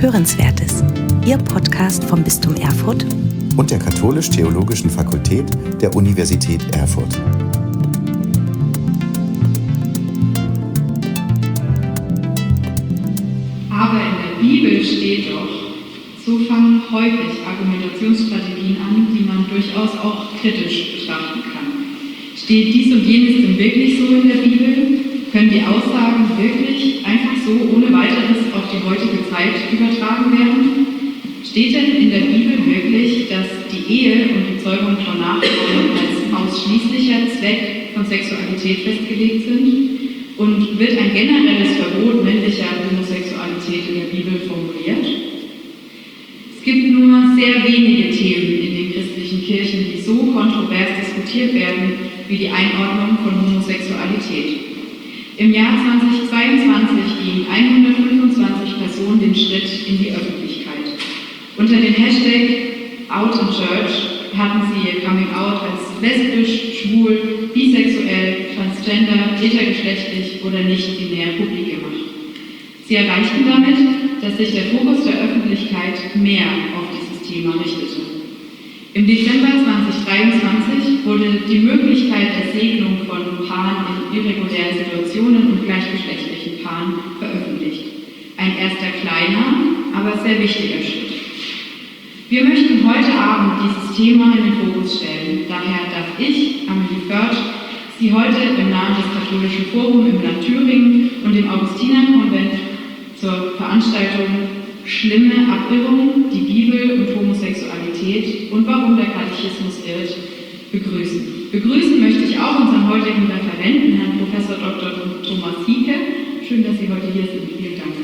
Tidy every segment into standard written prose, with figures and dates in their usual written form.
Hörenswertes, Ihr Podcast vom Bistum Erfurt und der Katholisch-Theologischen Fakultät der Universität Erfurt. Aber in der Bibel steht doch, so fangen häufig Argumentationsstrategien an, die man durchaus auch kritisch betrachten kann. Steht dies und jenes denn wirklich so in der Bibel? Können die Aussagen wirklich einfach so ohne weiteres auf die heutige Zeit übertragen werden? Steht denn in der Bibel wirklich, dass die Ehe und die Zeugung von Nachkommen als ausschließlicher Zweck von Sexualität festgelegt sind? Und wird ein generelles Verbot männlicher Homosexualität in der Bibel formuliert? Es gibt nur sehr wenige Themen in den christlichen Kirchen, die so kontrovers diskutiert werden wie die Einordnung von Homosexualität. Im Jahr 2022 gingen 125 Personen den Schritt in die Öffentlichkeit. Unter dem Hashtag Out in Church hatten sie ihr Coming Out als lesbisch, schwul, bisexuell, transgender, intergeschlechtlich oder nicht-binär publik gemacht. Sie erreichten damit, dass sich der Fokus der Öffentlichkeit mehr auf dieses Thema richtete. Im Dezember 2023 wurde die Möglichkeit der Segnung von Paaren in irregulären Situationen und gleichgeschlechtlichen Paaren veröffentlicht. Ein erster kleiner, aber sehr wichtiger Schritt. Wir möchten heute Abend dieses Thema in den Fokus stellen. Daher darf ich, Amelie Förtsch, Sie heute im Namen des Katholischen Forums im Land Thüringen und dem Augustinerkonvent zur Veranstaltung Schlimme Abbildungen, die Bibel und Homosexualität und warum der Katechismus irrt, begrüßen. Begrüßen möchte ich auch unseren heutigen Referenten, Herrn Prof. Dr. Thomas Hieke. Schön, dass Sie heute hier sind. Vielen Dank.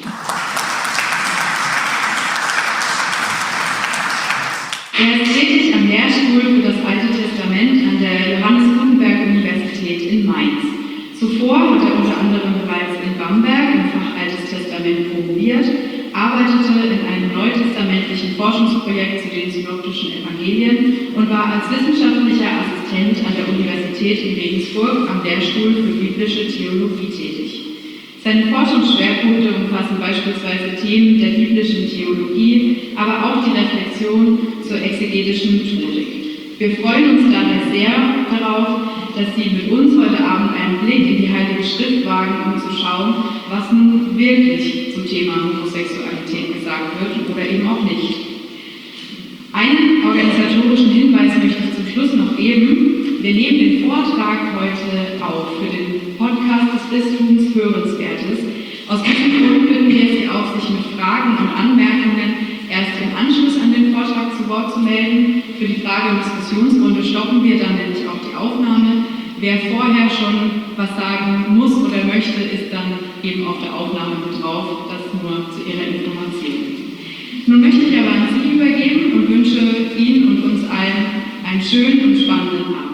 Er ist tätig am Lehrstuhl für das Alte Testament an der Johannes-Gutenberg-Universität in Mainz. Zuvor hat er unter anderem bereits in Bamberg im Fach Altes Testament promoviert, arbeitete in einem neutestamentlichen Forschungsprojekt zu den synoptischen Evangelien und war als wissenschaftlicher Assistent an der Universität in Regensburg am Lehrstuhl für biblische Theologie tätig. Seine Forschungsschwerpunkte umfassen beispielsweise Themen der biblischen Theologie, aber auch die Reflexion zur exegetischen Methodik. Wir freuen uns daher sehr darauf, dass Sie mit uns heute Abend einen Blick in die Heilige Schrift wagen, um zu schauen, was nun wirklich zum Thema Homosexualität gesagt wird oder eben auch nicht. Einen organisatorischen Hinweis möchte ich zum Schluss noch geben. Wir nehmen den Vortrag heute auf für den Podcast des Bistums Hörenswertes. Aus diesem Grund bitten wir Sie auch, sich mit Fragen und Anmerkungen erst im Anschluss an den Vortrag zu Wort zu melden. Für die Frage- und Diskussionsrunde stoppen wir dann nämlich auch die Aufnahme. Wer vorher schon was sagen muss oder möchte, ist dann eben auf der Aufnahme mit drauf. Das nur zu Ihrer Information. Nun möchte ich aber an Sie übergeben und wünsche Ihnen und uns allen einen schönen und spannenden Abend.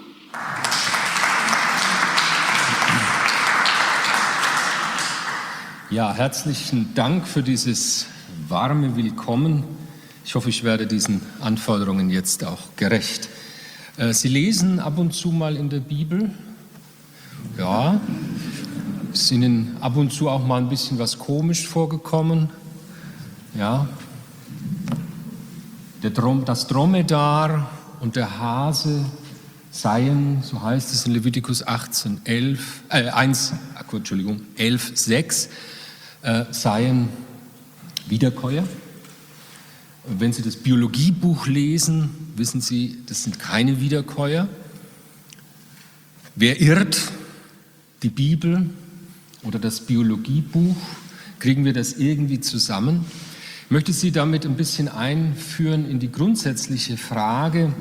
Ja, herzlichen Dank für dieses warme Willkommen. Ich hoffe, ich werde diesen Anforderungen jetzt auch gerecht. Sie lesen ab und zu mal in der Bibel. Ja, ist Ihnen ab und zu auch mal ein bisschen was komisch vorgekommen. Ja, das Dromedar und der Hase seien, so heißt es in Levitikus 11,6, seien Wiederkäuer. Wenn Sie das Biologiebuch lesen, wissen Sie, das sind keine Wiederkäuer. Wer irrt? Die Bibel oder das Biologiebuch? Kriegen wir das irgendwie zusammen? Ich möchte Sie damit ein bisschen einführen in die grundsätzliche Frage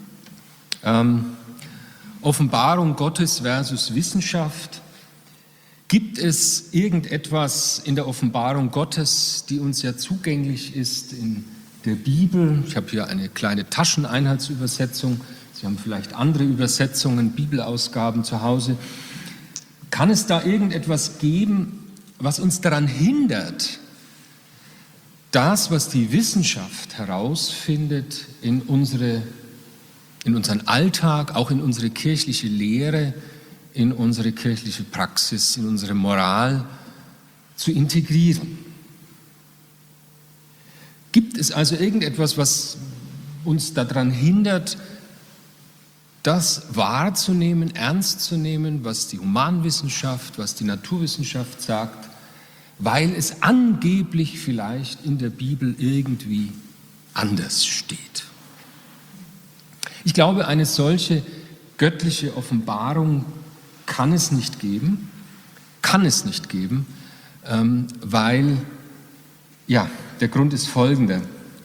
Offenbarung Gottes versus Wissenschaft. Gibt es irgendetwas in der Offenbarung Gottes, die uns ja zugänglich ist in der Bibel? Ich habe hier eine kleine Tascheneinheitsübersetzung. Sie haben vielleicht andere Übersetzungen, Bibelausgaben zu Hause. Kann es da irgendetwas geben, was uns daran hindert, das, was die Wissenschaft herausfindet, in unseren Alltag, auch in unsere kirchliche Lehre, in unsere kirchliche Praxis, in unsere Moral zu integrieren? Gibt es also irgendetwas, was uns daran hindert, das wahrzunehmen, ernst zu nehmen, was die Humanwissenschaft, was die Naturwissenschaft sagt, weil es angeblich vielleicht in der Bibel irgendwie anders steht? Ich glaube, eine solche göttliche Offenbarung kann es nicht geben, weil, ja, der Grund ist folgender.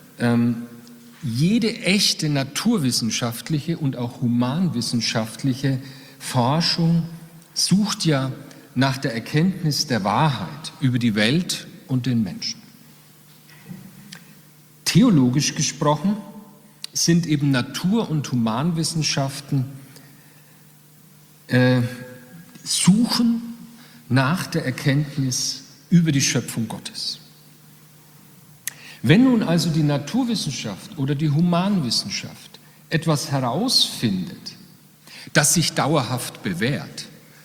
Jede echte naturwissenschaftliche und auch humanwissenschaftliche Forschung sucht ja nach der Erkenntnis der Wahrheit über die Welt und den Menschen. Theologisch gesprochen sind eben Natur- und Humanwissenschaften suchen nach der Erkenntnis über die Schöpfung Gottes. Wenn nun also die Naturwissenschaft oder die Humanwissenschaft etwas herausfindet, das sich dauerhaft bewährt,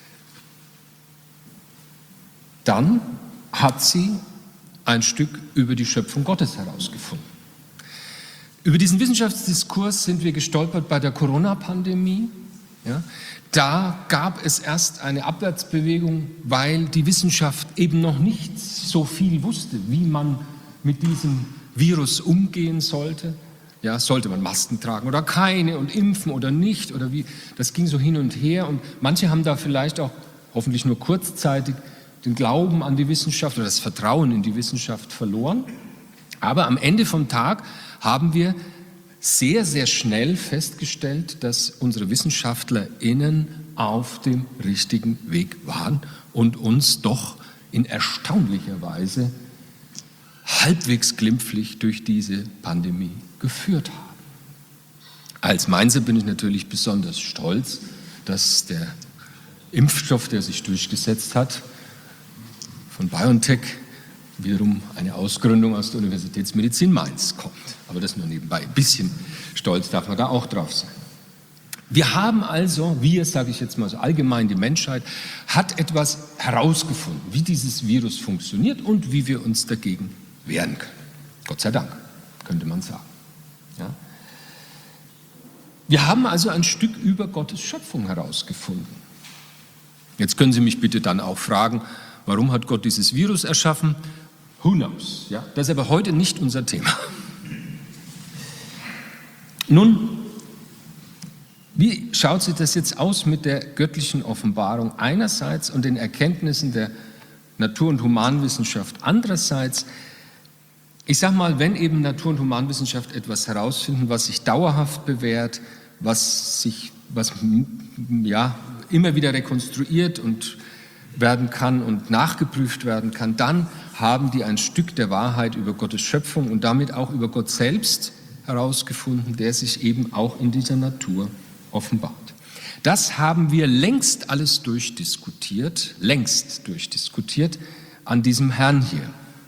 dann hat sie ein Stück über die Schöpfung Gottes herausgefunden. Über diesen Wissenschaftsdiskurs sind wir gestolpert bei der Corona-Pandemie. Ja, da gab es erst eine Abwärtsbewegung, weil die Wissenschaft eben noch nicht so viel wusste, wie man mit diesem Virus umgehen sollte. Ja, sollte man Masken tragen oder keine und impfen oder nicht oder wie? Das ging so hin und her und manche haben da vielleicht auch hoffentlich nur kurzzeitig den Glauben an die Wissenschaft oder das Vertrauen in die Wissenschaft verloren. Aber am Ende vom Tag haben wir sehr, sehr schnell festgestellt, dass unsere WissenschaftlerInnen auf dem richtigen Weg waren und uns doch in erstaunlicher Weise halbwegs glimpflich durch diese Pandemie geführt haben. Als Mainzer bin ich natürlich besonders stolz, dass der Impfstoff, der sich durchgesetzt hat, von BioNTech wiederum eine Ausgründung aus der Universitätsmedizin Mainz kommt. Aber das nur nebenbei. Ein bisschen stolz darf man da auch drauf sein. Wir haben also, sage ich jetzt mal so allgemein, die Menschheit hat etwas herausgefunden, wie dieses Virus funktioniert und wie wir uns dagegen wehren können. Gott sei Dank, könnte man sagen. Ja? Wir haben also ein Stück über Gottes Schöpfung herausgefunden. Jetzt können Sie mich bitte dann auch fragen, warum hat Gott dieses Virus erschaffen? Who knows? Ja? Das ist aber heute nicht unser Thema. Nun, wie schaut sich das jetzt aus mit der göttlichen Offenbarung einerseits und den Erkenntnissen der Natur- und Humanwissenschaft andererseits? Ich sage mal, wenn eben Natur- und Humanwissenschaft etwas herausfinden, was sich dauerhaft bewährt, was immer wieder rekonstruiert und werden kann und nachgeprüft werden kann, dann haben die ein Stück der Wahrheit über Gottes Schöpfung und damit auch über Gott selbst herausgefunden, der sich eben auch in dieser Natur offenbart. Das haben wir längst alles durchdiskutiert an diesem Herrn hier.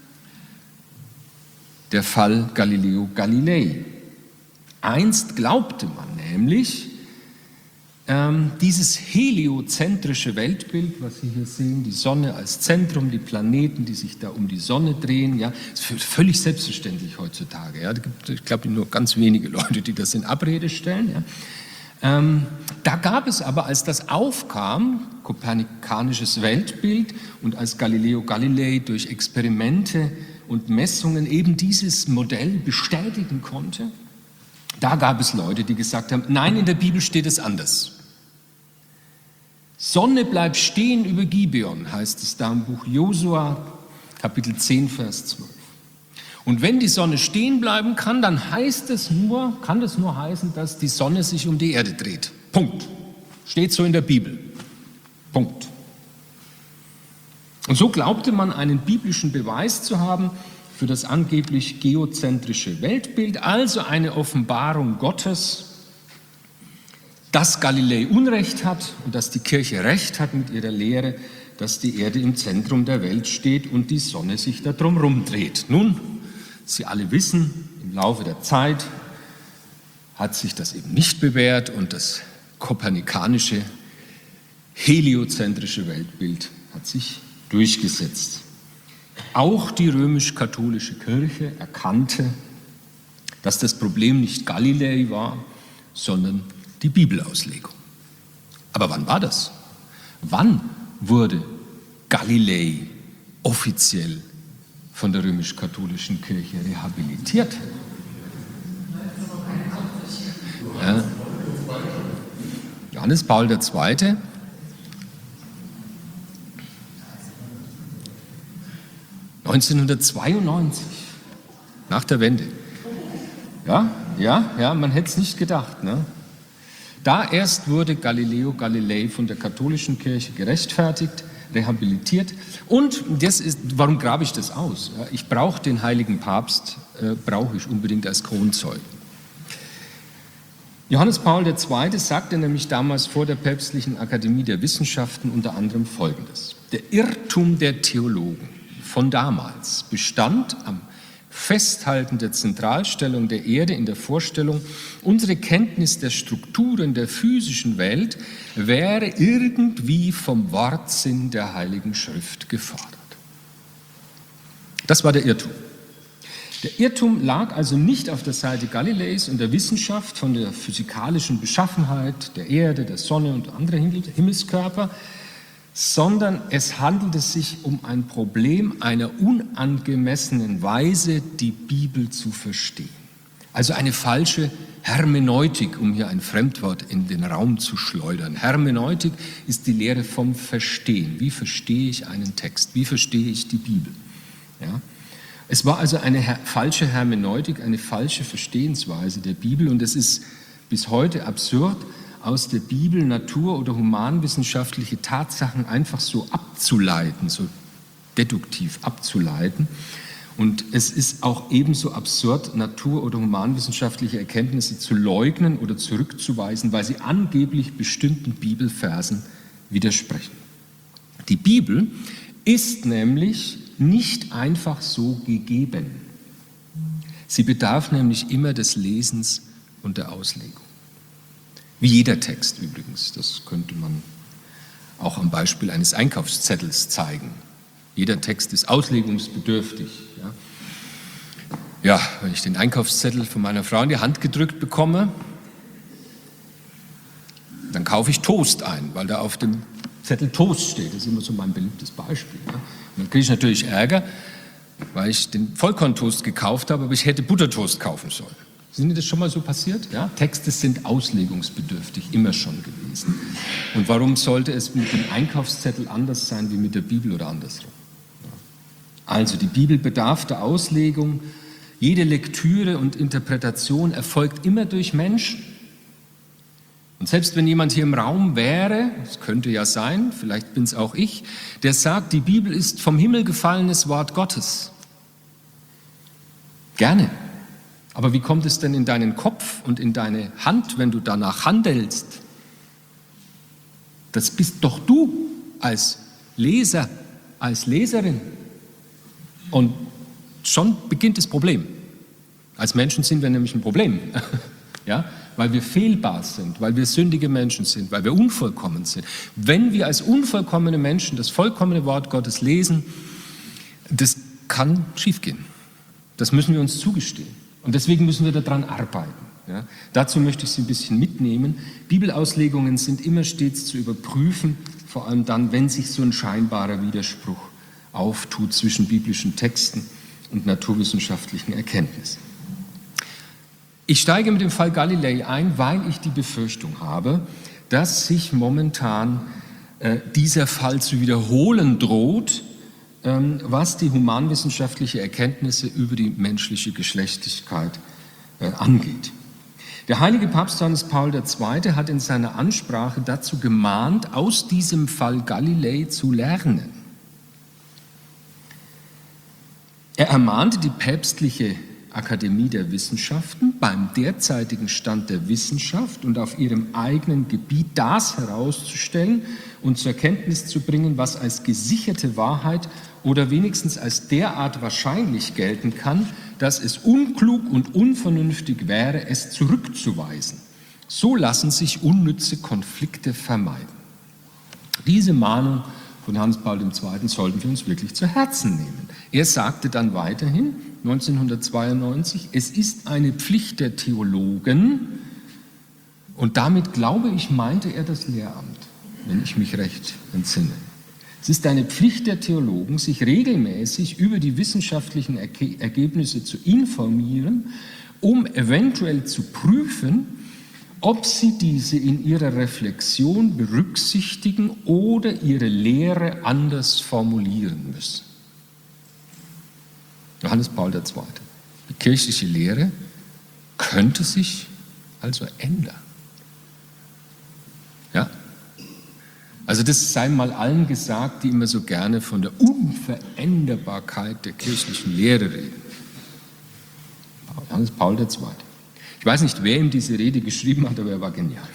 Der Fall Galileo Galilei. Einst glaubte man nämlich, dieses heliozentrische Weltbild, was Sie hier sehen, die Sonne als Zentrum, die Planeten, die sich da um die Sonne drehen, ja, ist völlig selbstverständlich heutzutage. Ja. Ich glaube, nur ganz wenige Leute, die das in Abrede stellen. Ja. Da gab es aber, als das aufkam, kopernikanisches Weltbild und als Galileo Galilei durch Experimente und Messungen eben dieses Modell bestätigen konnte, da gab es Leute, die gesagt haben, nein, in der Bibel steht es anders. Sonne bleibt stehen über Gibeon, heißt es da im Buch Josua, Kapitel 10, Vers 12. Und wenn die Sonne stehen bleiben kann, dann kann das nur heißen, dass die Sonne sich um die Erde dreht. Punkt. Steht so in der Bibel. Punkt. Und so glaubte man, einen biblischen Beweis zu haben für das angeblich geozentrische Weltbild, also eine Offenbarung Gottes, dass Galilei Unrecht hat und dass die Kirche Recht hat mit ihrer Lehre, dass die Erde im Zentrum der Welt steht und die Sonne sich darum rumdreht. Nun, Sie alle wissen, im Laufe der Zeit hat sich das eben nicht bewährt und das kopernikanische, heliozentrische Weltbild hat sich durchgesetzt. Auch die römisch-katholische Kirche erkannte, dass das Problem nicht Galilei war, sondern die Bibelauslegung. Aber wann war das? Wann wurde Galilei offiziell von der römisch-katholischen Kirche rehabilitiert? Ja. Johannes Paul II. (1992), nach der Wende. Ja, man hätte es nicht gedacht. Ne? Da erst wurde Galileo Galilei von der katholischen Kirche gerechtfertigt, rehabilitiert. Und warum grabe ich das aus? Ja, ich brauche den heiligen Papst, brauche ich unbedingt als Kronzeugen. Johannes Paul II. Sagte nämlich damals vor der Päpstlichen Akademie der Wissenschaften unter anderem Folgendes: Der Irrtum der Theologen von damals bestand am Festhalten der Zentralstellung der Erde in der Vorstellung, unsere Kenntnis der Strukturen der physischen Welt wäre irgendwie vom Wortsinn der Heiligen Schrift gefordert. Das war der Irrtum. Der Irrtum lag also nicht auf der Seite Galileis und der Wissenschaft von der physikalischen Beschaffenheit der Erde, der Sonne und anderer Himmelskörper, sondern es handelte sich um ein Problem einer unangemessenen Weise, die Bibel zu verstehen. Also eine falsche Hermeneutik, um hier ein Fremdwort in den Raum zu schleudern. Hermeneutik ist die Lehre vom Verstehen. Wie verstehe ich einen Text? Wie verstehe ich die Bibel? Ja? Es war also eine falsche Hermeneutik, eine falsche Verstehensweise der Bibel, und es ist bis heute absurd, aus der Bibel natur- oder humanwissenschaftliche Tatsachen einfach so abzuleiten, so deduktiv abzuleiten. Und es ist auch ebenso absurd, natur- oder humanwissenschaftliche Erkenntnisse zu leugnen oder zurückzuweisen, weil sie angeblich bestimmten Bibelversen widersprechen. Die Bibel ist nämlich nicht einfach so gegeben. Sie bedarf nämlich immer des Lesens und der Auslegung. Wie jeder Text übrigens, das könnte man auch am Beispiel eines Einkaufszettels zeigen. Jeder Text ist auslegungsbedürftig. Ja, wenn ich den Einkaufszettel von meiner Frau in die Hand gedrückt bekomme, dann kaufe ich Toast ein, weil da auf dem Zettel Toast steht. Das ist immer so mein beliebtes Beispiel. Ja. Und dann kriege ich natürlich Ärger, weil ich den Vollkorntoast gekauft habe, aber ich hätte Buttertoast kaufen sollen. Sind Ihnen das schon mal so passiert? Ja? Texte sind auslegungsbedürftig, immer schon gewesen. Und warum sollte es mit dem Einkaufszettel anders sein wie mit der Bibel oder andersrum? Also die Bibel bedarf der Auslegung. Jede Lektüre und Interpretation erfolgt immer durch Menschen. Und selbst wenn jemand hier im Raum wäre, das könnte ja sein, vielleicht bin es auch ich, der sagt, die Bibel ist vom Himmel gefallenes Wort Gottes. Gerne. Aber wie kommt es denn in deinen Kopf und in deine Hand, wenn du danach handelst? Das bist doch du als Leser, als Leserin. Und schon beginnt das Problem. Als Menschen sind wir nämlich ein Problem, ja? Weil wir fehlbar sind, weil wir sündige Menschen sind, weil wir unvollkommen sind. Wenn wir als unvollkommene Menschen das vollkommene Wort Gottes lesen, das kann schiefgehen. Das müssen wir uns zugestehen. Und deswegen müssen wir daran arbeiten. Ja. Dazu möchte ich Sie ein bisschen mitnehmen. Bibelauslegungen sind immer stets zu überprüfen, vor allem dann, wenn sich so ein scheinbarer Widerspruch auftut zwischen biblischen Texten und naturwissenschaftlichen Erkenntnissen. Ich steige mit dem Fall Galilei ein, weil ich die Befürchtung habe, dass sich momentan dieser Fall zu wiederholen droht, was die humanwissenschaftliche Erkenntnisse über die menschliche Geschlechtlichkeit angeht. Der heilige Papst Johannes Paul II. Hat in seiner Ansprache dazu gemahnt, aus diesem Fall Galilei zu lernen. Er ermahnte die päpstliche Akademie der Wissenschaften, beim derzeitigen Stand der Wissenschaft und auf ihrem eigenen Gebiet das herauszustellen und zur Kenntnis zu bringen, was als gesicherte Wahrheit oder wenigstens als derart wahrscheinlich gelten kann, dass es unklug und unvernünftig wäre, es zurückzuweisen. So lassen sich unnütze Konflikte vermeiden. Diese Mahnung von Johannes Paul II. Sollten wir uns wirklich zu Herzen nehmen. Er sagte dann weiterhin, 1992, es ist eine Pflicht der Theologen, und damit, glaube ich, meinte er das Lehramt, wenn ich mich recht entsinne. Es ist eine Pflicht der Theologen, sich regelmäßig über die wissenschaftlichen Ergebnisse zu informieren, um eventuell zu prüfen, ob sie diese in ihrer Reflexion berücksichtigen oder ihre Lehre anders formulieren müssen. Johannes Paul II. Die kirchliche Lehre könnte sich also ändern. Ja? Also das sei mal allen gesagt, die immer so gerne von der Unveränderbarkeit der kirchlichen Lehre reden. Johannes Paul II. Ich weiß nicht, wer ihm diese Rede geschrieben hat, aber er war genial.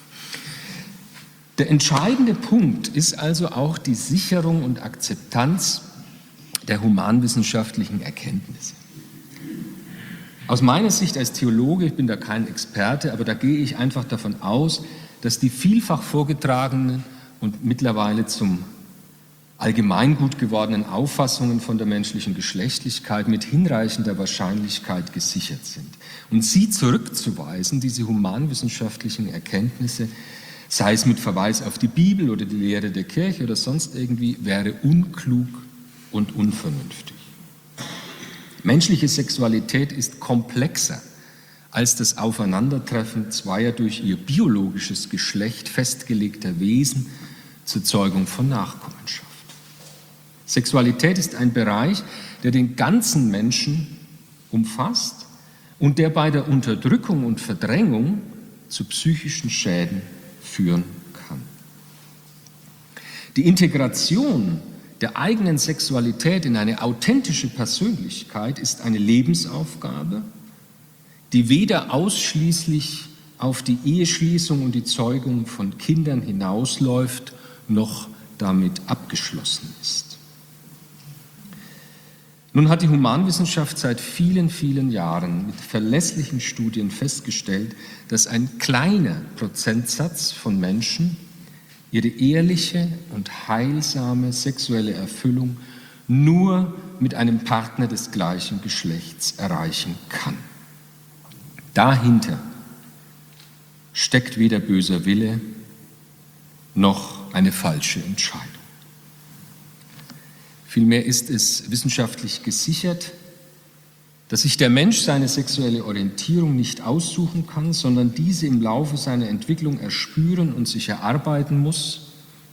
Der entscheidende Punkt ist also auch die Sicherung und Akzeptanz der humanwissenschaftlichen Erkenntnisse. Aus meiner Sicht als Theologe, ich bin da kein Experte, aber da gehe ich einfach davon aus, dass die vielfach vorgetragenen und mittlerweile zum allgemeingut gewordenen Auffassungen von der menschlichen Geschlechtlichkeit mit hinreichender Wahrscheinlichkeit gesichert sind. Und sie zurückzuweisen, diese humanwissenschaftlichen Erkenntnisse, sei es mit Verweis auf die Bibel oder die Lehre der Kirche oder sonst irgendwie, wäre unklug und unvernünftig. Menschliche Sexualität ist komplexer als das Aufeinandertreffen zweier durch ihr biologisches Geschlecht festgelegter Wesen zur Zeugung von Nachkommenschaft. Sexualität ist ein Bereich, der den ganzen Menschen umfasst und der bei der Unterdrückung und Verdrängung zu psychischen Schäden führen kann. Die Integration der eigenen Sexualität in eine authentische Persönlichkeit ist eine Lebensaufgabe, die weder ausschließlich auf die Eheschließung und die Zeugung von Kindern hinausläuft, noch damit abgeschlossen ist. Nun hat die Humanwissenschaft seit vielen, vielen Jahren mit verlässlichen Studien festgestellt, dass ein kleiner Prozentsatz von Menschen ihre ehrliche und heilsame sexuelle Erfüllung nur mit einem Partner des gleichen Geschlechts erreichen kann. Dahinter steckt weder böser Wille noch eine falsche Entscheidung. Vielmehr ist es wissenschaftlich gesichert, dass sich der Mensch seine sexuelle Orientierung nicht aussuchen kann, sondern diese im Laufe seiner Entwicklung erspüren und sich erarbeiten muss.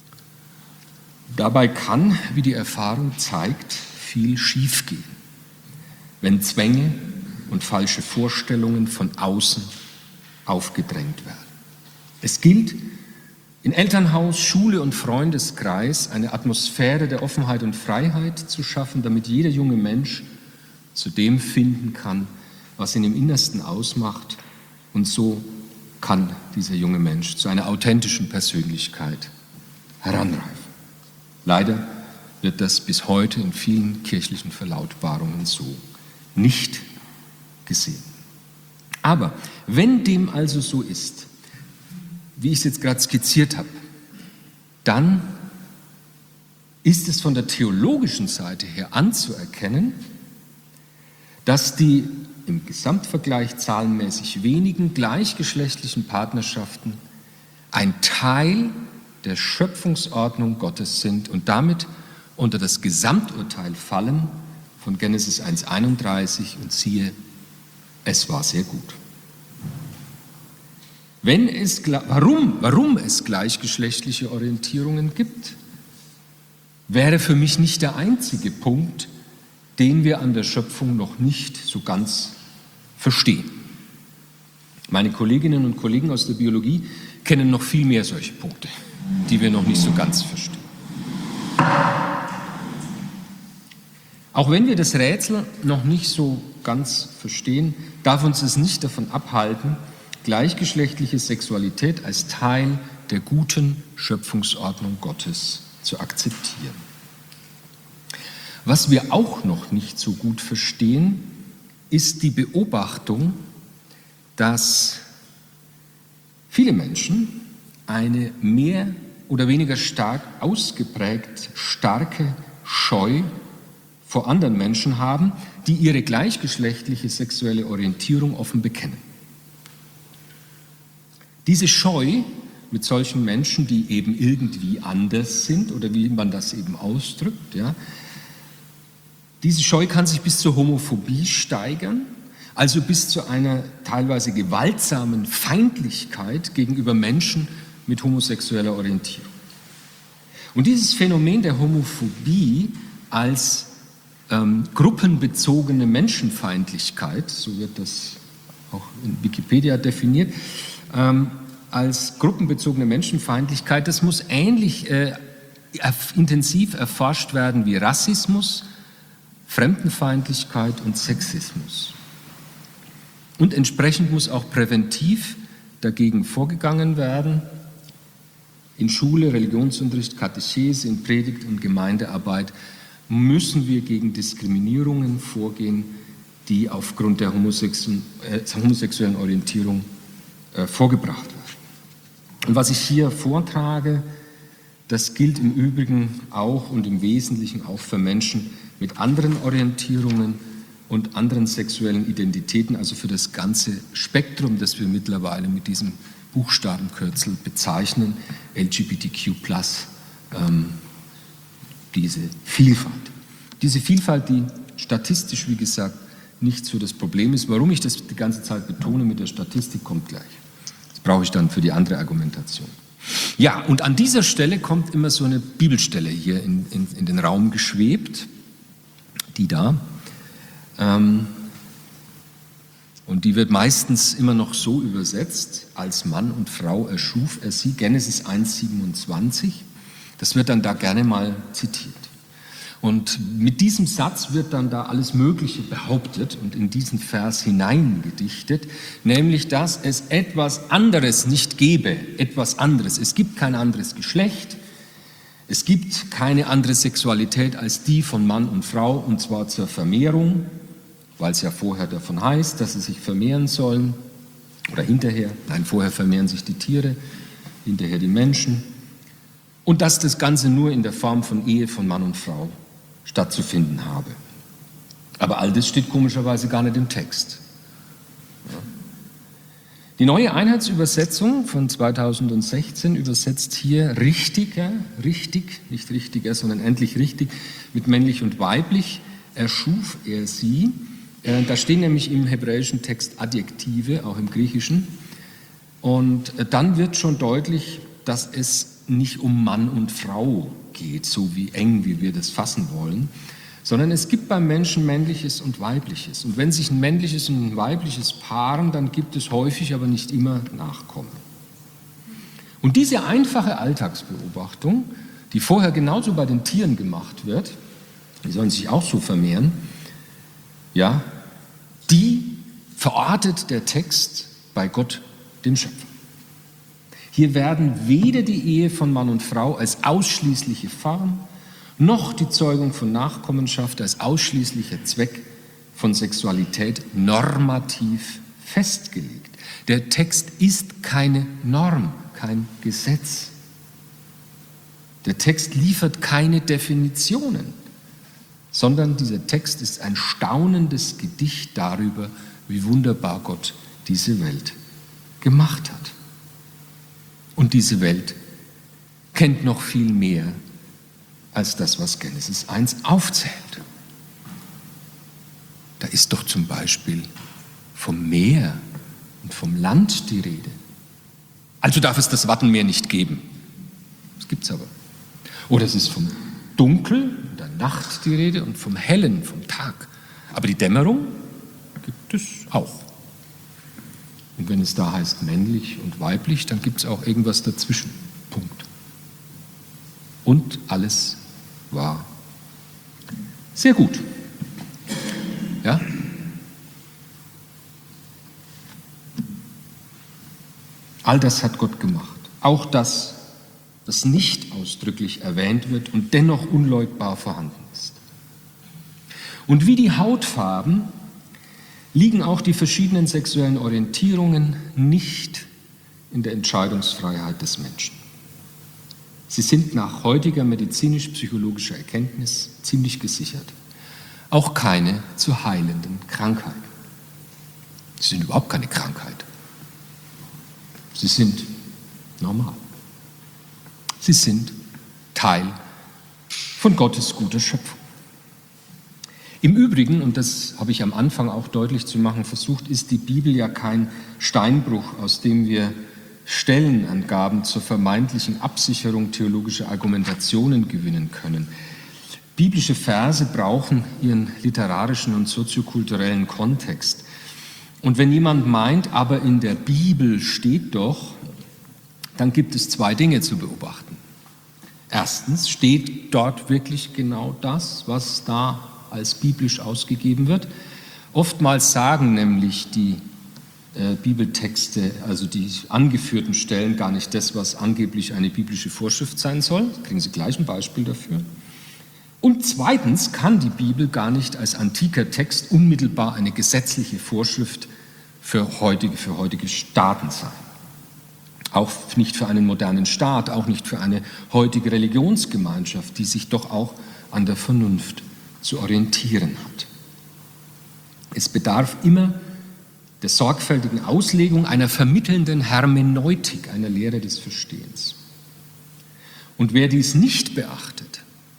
Dabei kann, wie die Erfahrung zeigt, viel schiefgehen, wenn Zwänge und falsche Vorstellungen von außen aufgedrängt werden. Es gilt, in Elternhaus, Schule und Freundeskreis eine Atmosphäre der Offenheit und Freiheit zu schaffen, damit jeder junge Mensch zu dem finden kann, was ihn im Innersten ausmacht. Und so kann dieser junge Mensch zu einer authentischen Persönlichkeit heranreifen. Leider wird das bis heute in vielen kirchlichen Verlautbarungen so nicht gesehen. Aber wenn dem also so ist, wie ich es jetzt gerade skizziert habe, dann ist es von der theologischen Seite her anzuerkennen, dass die im Gesamtvergleich zahlenmäßig wenigen gleichgeschlechtlichen Partnerschaften ein Teil der Schöpfungsordnung Gottes sind und damit unter das Gesamturteil fallen von Genesis 1,31 und siehe, es war sehr gut. Warum es gleichgeschlechtliche Orientierungen gibt, wäre für mich nicht der einzige Punkt, den wir an der Schöpfung noch nicht so ganz verstehen. Meine Kolleginnen und Kollegen aus der Biologie kennen noch viel mehr solche Punkte, die wir noch nicht so ganz verstehen. Auch wenn wir das Rätsel noch nicht so ganz verstehen, darf uns es nicht davon abhalten, gleichgeschlechtliche Sexualität als Teil der guten Schöpfungsordnung Gottes zu akzeptieren. Was wir auch noch nicht so gut verstehen, ist die Beobachtung, dass viele Menschen eine mehr oder weniger stark ausgeprägt starke Scheu vor anderen Menschen haben, die ihre gleichgeschlechtliche sexuelle Orientierung offen bekennen. Diese Scheu mit solchen Menschen, die eben irgendwie anders sind oder wie man das eben ausdrückt, ja, diese Scheu kann sich bis zur Homophobie steigern, also bis zu einer teilweise gewaltsamen Feindlichkeit gegenüber Menschen mit homosexueller Orientierung. Und dieses Phänomen der Homophobie als gruppenbezogene Menschenfeindlichkeit, so wird das auch in Wikipedia definiert, als gruppenbezogene Menschenfeindlichkeit, das muss ähnlich intensiv erforscht werden wie Rassismus, Fremdenfeindlichkeit und Sexismus. Und entsprechend muss auch präventiv dagegen vorgegangen werden. In Schule, Religionsunterricht, Katechese, in Predigt und Gemeindearbeit müssen wir gegen Diskriminierungen vorgehen, die aufgrund der homosexuellen Orientierung vorgebracht werden. Und was ich hier vortrage, das gilt im Übrigen auch und im Wesentlichen auch für Menschen mit anderen Orientierungen und anderen sexuellen Identitäten, also für das ganze Spektrum, das wir mittlerweile mit diesem Buchstabenkürzel bezeichnen, LGBTQ+, diese Vielfalt. Diese Vielfalt, die statistisch, wie gesagt, nicht so das Problem ist. Warum ich das die ganze Zeit betone mit der Statistik, kommt gleich. Das brauche ich dann für die andere Argumentation. Ja, und an dieser Stelle kommt immer so eine Bibelstelle hier in den Raum geschwebt, die da. Und die wird meistens immer noch so übersetzt, als Mann und Frau erschuf er sie, Genesis 1,27. Das wird dann da gerne mal zitiert. Und mit diesem Satz wird dann da alles Mögliche behauptet und in diesen Vers hineingedichtet, nämlich, dass es etwas anderes nicht gäbe, etwas anderes. Es gibt kein anderes Geschlecht, es gibt keine andere Sexualität als die von Mann und Frau, und zwar zur Vermehrung, weil es ja vorher davon heißt, dass sie sich vermehren sollen, oder hinterher, nein, vorher vermehren sich die Tiere, hinterher die Menschen, und dass das Ganze nur in der Form von Ehe von Mann und Frau stattzufinden habe. Aber all das steht komischerweise gar nicht im Text. Ja. Die neue Einheitsübersetzung von 2016 übersetzt hier richtiger, nicht richtiger, sondern endlich richtig, mit männlich und weiblich, erschuf er sie. Da stehen nämlich im hebräischen Text Adjektive, auch im Griechischen. Und dann wird schon deutlich, dass es nicht um Mann und Frau geht, so wie eng, wie wir das fassen wollen, sondern es gibt beim Menschen Männliches und Weibliches. Und wenn sich ein männliches und ein weibliches paaren, dann gibt es häufig, aber nicht immer Nachkommen. Und diese einfache Alltagsbeobachtung, die vorher genauso bei den Tieren gemacht wird, die sollen sich auch so vermehren, ja, die verortet der Text bei Gott, dem Schöpfer. Hier werden weder die Ehe von Mann und Frau als ausschließliche Form, noch die Zeugung von Nachkommenschaft als ausschließlicher Zweck von Sexualität normativ festgelegt. Der Text ist keine Norm, kein Gesetz. Der Text liefert keine Definitionen, sondern dieser Text ist ein staunendes Gedicht darüber, wie wunderbar Gott diese Welt gemacht hat. Und diese Welt kennt noch viel mehr als das, was Genesis 1 aufzählt. Da ist doch zum Beispiel vom Meer und vom Land die Rede. Also darf es das Wattenmeer nicht geben. Das gibt es aber. Oder es ist vom Dunkel, der Nacht die Rede und vom Hellen, vom Tag. Aber die Dämmerung gibt es auch. Und wenn es da heißt männlich und weiblich, dann gibt es auch irgendwas dazwischen. Punkt. Und alles war sehr gut. Ja? All das hat Gott gemacht. Auch das, was nicht ausdrücklich erwähnt wird und dennoch unleugbar vorhanden ist. Und wie die Hautfarben liegen auch die verschiedenen sexuellen Orientierungen nicht in der Entscheidungsfreiheit des Menschen. Sie sind nach heutiger medizinisch-psychologischer Erkenntnis ziemlich gesichert. auch keine zu heilenden Krankheiten. Sie sind überhaupt keine Krankheit. Sie sind normal. Sie sind Teil von Gottes guter Schöpfung. Im Übrigen, und das habe ich am Anfang auch deutlich zu machen versucht, ist die Bibel ja kein Steinbruch, aus dem wir Stellenangaben zur vermeintlichen Absicherung theologischer Argumentationen gewinnen können. Biblische Verse brauchen ihren literarischen und soziokulturellen Kontext. Und wenn jemand meint, aber in der Bibel steht doch, dann gibt es zwei Dinge zu beobachten. Erstens, steht dort wirklich genau das, was da als biblisch ausgegeben wird? Oftmals sagen nämlich die Bibeltexte, also die angeführten Stellen, gar nicht das, was angeblich eine biblische Vorschrift sein soll. Da kriegen Sie gleich ein Beispiel dafür. Und zweitens kann die Bibel gar nicht als antiker Text unmittelbar eine gesetzliche Vorschrift für heutige Staaten sein. Auch nicht für einen modernen Staat, auch nicht für eine heutige Religionsgemeinschaft, die sich doch auch an der Vernunft zu orientieren hat. Es bedarf immer der sorgfältigen Auslegung einer vermittelnden Hermeneutik, einer Lehre des Verstehens. Und wer dies nicht beachtet,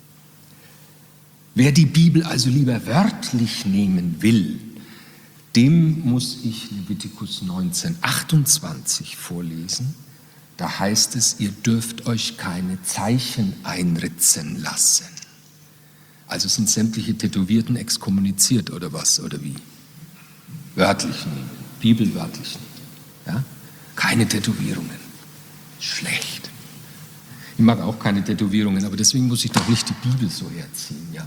wer die Bibel also lieber wörtlich nehmen will, dem muss ich Levitikus 19:28 vorlesen. Da heißt es, ihr dürft euch keine Zeichen einritzen lassen. Also sind sämtliche Tätowierten exkommuniziert oder was, oder wie? Wörtlich nehmen, Bibel wörtlich nehmen. Ja? Keine Tätowierungen. Schlecht. Ich mag auch keine Tätowierungen, aber deswegen muss ich doch nicht die Bibel so herziehen. Ja?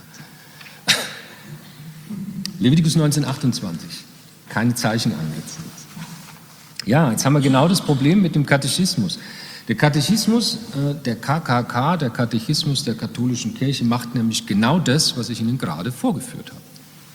Levitikus 19:28. Keine Zeichen einsetzen. Ja, jetzt haben wir genau das Problem mit dem Katechismus. Der Katechismus, der KKK, der Katechismus der katholischen Kirche, macht nämlich genau das, was ich Ihnen gerade vorgeführt habe.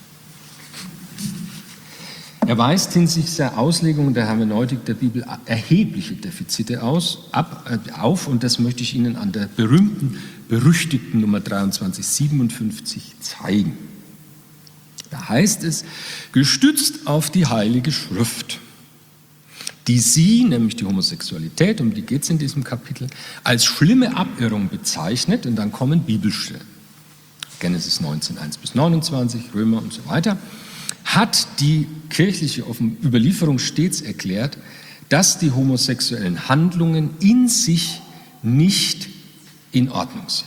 Er weist hinsichtlich der Auslegung der Hermeneutik der Bibel erhebliche Defizite auf, und das möchte ich Ihnen an der berüchtigten Nummer 2357 zeigen. Da heißt es, gestützt auf die Heilige Schrift, die sie, nämlich die Homosexualität, um die geht es in diesem Kapitel, als schlimme Abirrung bezeichnet, und dann kommen Bibelstellen. Genesis 19, 1-29, Römer und so weiter, hat die kirchliche Überlieferung stets erklärt, dass die homosexuellen Handlungen in sich nicht in Ordnung sind.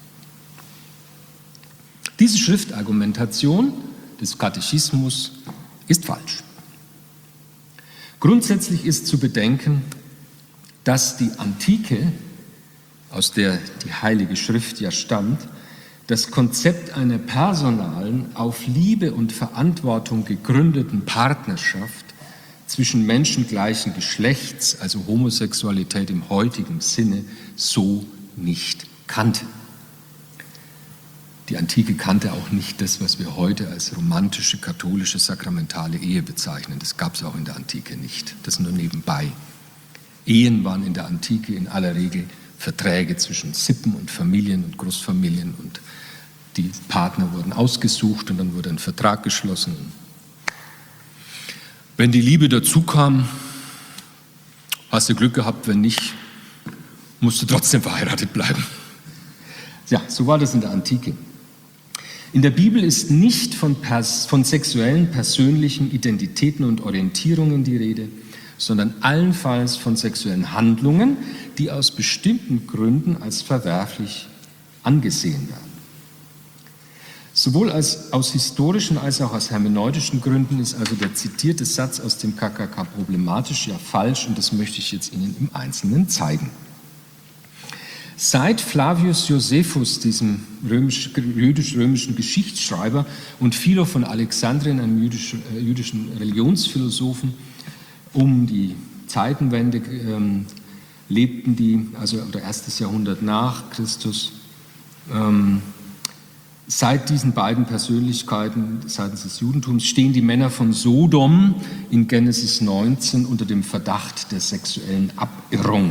Diese Schriftargumentation des Katechismus ist falsch. Grundsätzlich ist zu bedenken, dass die Antike, aus der die Heilige Schrift ja stammt, das Konzept einer personalen, auf Liebe und Verantwortung gegründeten Partnerschaft zwischen Menschen gleichen Geschlechts, also Homosexualität im heutigen Sinne, so nicht kannte. Die Antike kannte auch nicht das, was wir heute als romantische, katholische, sakramentale Ehe bezeichnen. Das gab es auch in der Antike nicht. Das nur nebenbei. Ehen waren in der Antike in aller Regel Verträge zwischen Sippen und Familien und Großfamilien, und die Partner wurden ausgesucht und dann wurde ein Vertrag geschlossen. Wenn die Liebe dazu kam, hast du Glück gehabt, wenn nicht, musst du trotzdem verheiratet bleiben. Ja, so war das in der Antike. In der Bibel ist nicht von sexuellen, persönlichen Identitäten und Orientierungen die Rede, sondern allenfalls von sexuellen Handlungen, die aus bestimmten Gründen als verwerflich angesehen werden. Sowohl aus historischen als auch aus hermeneutischen Gründen ist also der zitierte Satz aus dem KKK problematisch, ja falsch, und das möchte ich jetzt Ihnen im Einzelnen zeigen. Seit Flavius Josephus, diesem jüdisch-römischen Geschichtsschreiber, und Philo von Alexandrien, einem jüdischen Religionsphilosophen, um die Zeitenwende lebten die, also oder 1. Jahrhundert nach Christus. Seit diesen beiden Persönlichkeiten seitens des Judentums stehen die Männer von Sodom in Genesis 19 unter dem Verdacht der sexuellen Abirrung.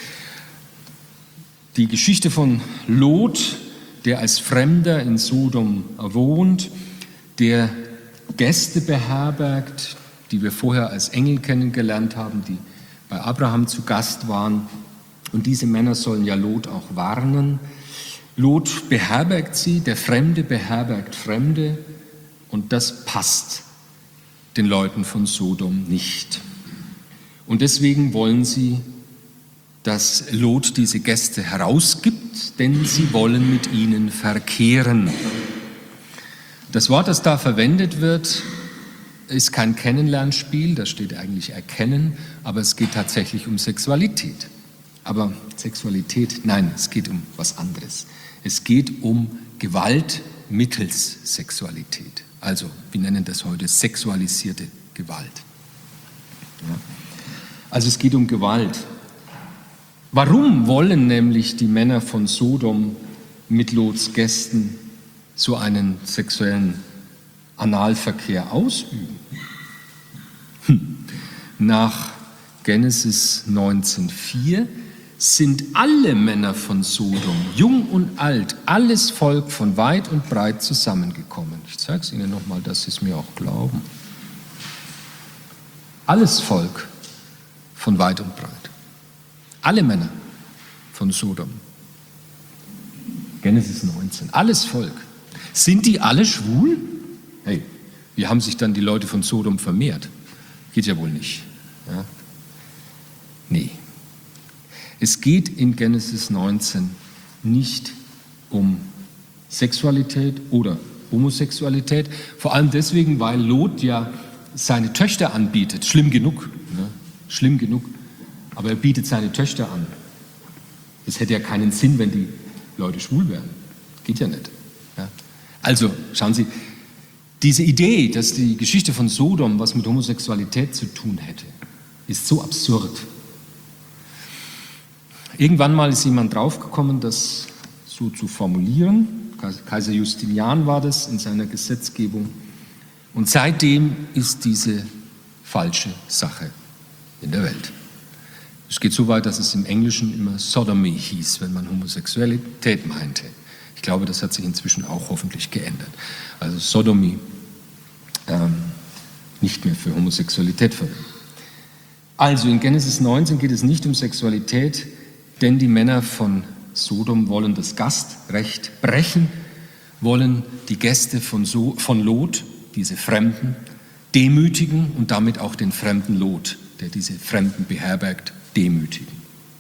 Die Geschichte von Lot, der als Fremder in Sodom wohnt, der Gäste beherbergt, die wir vorher als Engel kennengelernt haben, die bei Abraham zu Gast waren. Und diese Männer sollen ja Lot auch warnen. Lot beherbergt sie, der Fremde beherbergt Fremde, und das passt den Leuten von Sodom nicht. Und deswegen wollen sie, dass Lot diese Gäste herausgibt, denn sie wollen mit ihnen verkehren. Das Wort, das da verwendet wird, ist kein Kennenlernspiel, da steht eigentlich erkennen, aber es geht tatsächlich um Sexualität. Aber Sexualität, nein, es geht um was anderes. Es geht um Gewalt mittels Sexualität. Also, wir nennen das heute sexualisierte Gewalt. Ja. Also es geht um Gewalt. Warum wollen nämlich die Männer von Sodom mit Lots Gästen so einen sexuellen Analverkehr ausüben? Nach Genesis 19,4 sind alle Männer von Sodom, jung und alt, alles Volk von weit und breit zusammengekommen. Ich zeige es Ihnen nochmal, dass Sie es mir auch glauben. Alles Volk von weit und breit. Alle Männer von Sodom. Genesis 19. Alles Volk. Sind die alle schwul? Hey, wie haben sich dann die Leute von Sodom vermehrt? Geht ja wohl nicht. Ja? Nee. Es geht in Genesis 19 nicht um Sexualität oder Homosexualität, vor allem deswegen, weil Lot ja seine Töchter anbietet. Schlimm genug, ne? Schlimm genug, aber er bietet seine Töchter an. Es hätte ja keinen Sinn, wenn die Leute schwul wären. Geht ja nicht. Ja? Also, schauen Sie, diese Idee, dass die Geschichte von Sodom was mit Homosexualität zu tun hätte, ist so absurd. Irgendwann mal ist jemand draufgekommen, das so zu formulieren. Kaiser Justinian war das in seiner Gesetzgebung. Und seitdem ist diese falsche Sache in der Welt. Es geht so weit, dass es im Englischen immer Sodomy hieß, wenn man Homosexualität meinte. Ich glaube, das hat sich inzwischen auch hoffentlich geändert. Also Sodomy nicht mehr für Homosexualität verwendet. Also in Genesis 19 geht es nicht um Sexualität, denn die Männer von Sodom wollen das Gastrecht brechen, wollen die Gäste von Lot, diese Fremden, demütigen und damit auch den fremden Lot, der diese Fremden beherbergt, demütigen.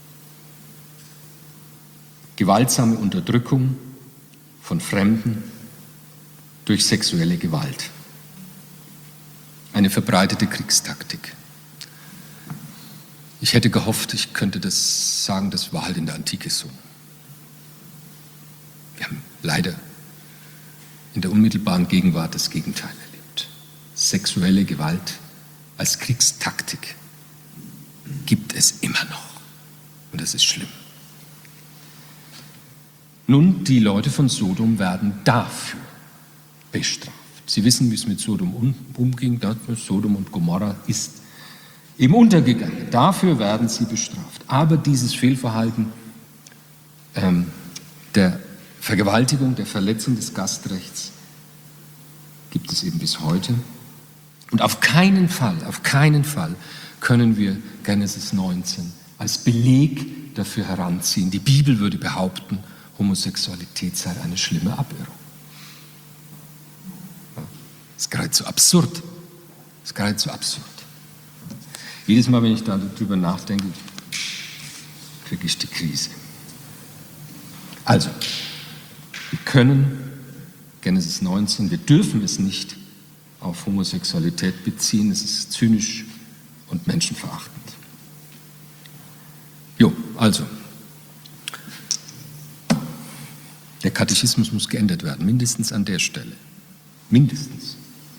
Gewaltsame Unterdrückung von Fremden durch sexuelle Gewalt. Eine verbreitete Kriegstaktik. Ich hätte gehofft, ich könnte das sagen, das war halt in der Antike so. Wir haben leider in der unmittelbaren Gegenwart das Gegenteil erlebt. Sexuelle Gewalt als Kriegstaktik gibt es immer noch. Und das ist schlimm. Nun, die Leute von Sodom werden dafür bestraft. Sie wissen, wie es mit Sodom umging. Sodom und Gomorra ist eben untergegangen. Dafür werden sie bestraft. Aber dieses Fehlverhalten der Vergewaltigung, der Verletzung des Gastrechts gibt es eben bis heute. Und auf keinen Fall können wir Genesis 19 als Beleg dafür heranziehen. Die Bibel würde behaupten, Homosexualität sei eine schlimme Abirrung. Das ist geradezu absurd. Das ist geradezu absurd. Jedes Mal, wenn ich darüber nachdenke, kriege ich die Krise. Also, wir können Genesis 19, wir dürfen es nicht auf Homosexualität beziehen. Es ist zynisch und menschenverachtend. Also, der Katechismus muss geändert werden, mindestens an der Stelle. Mindestens.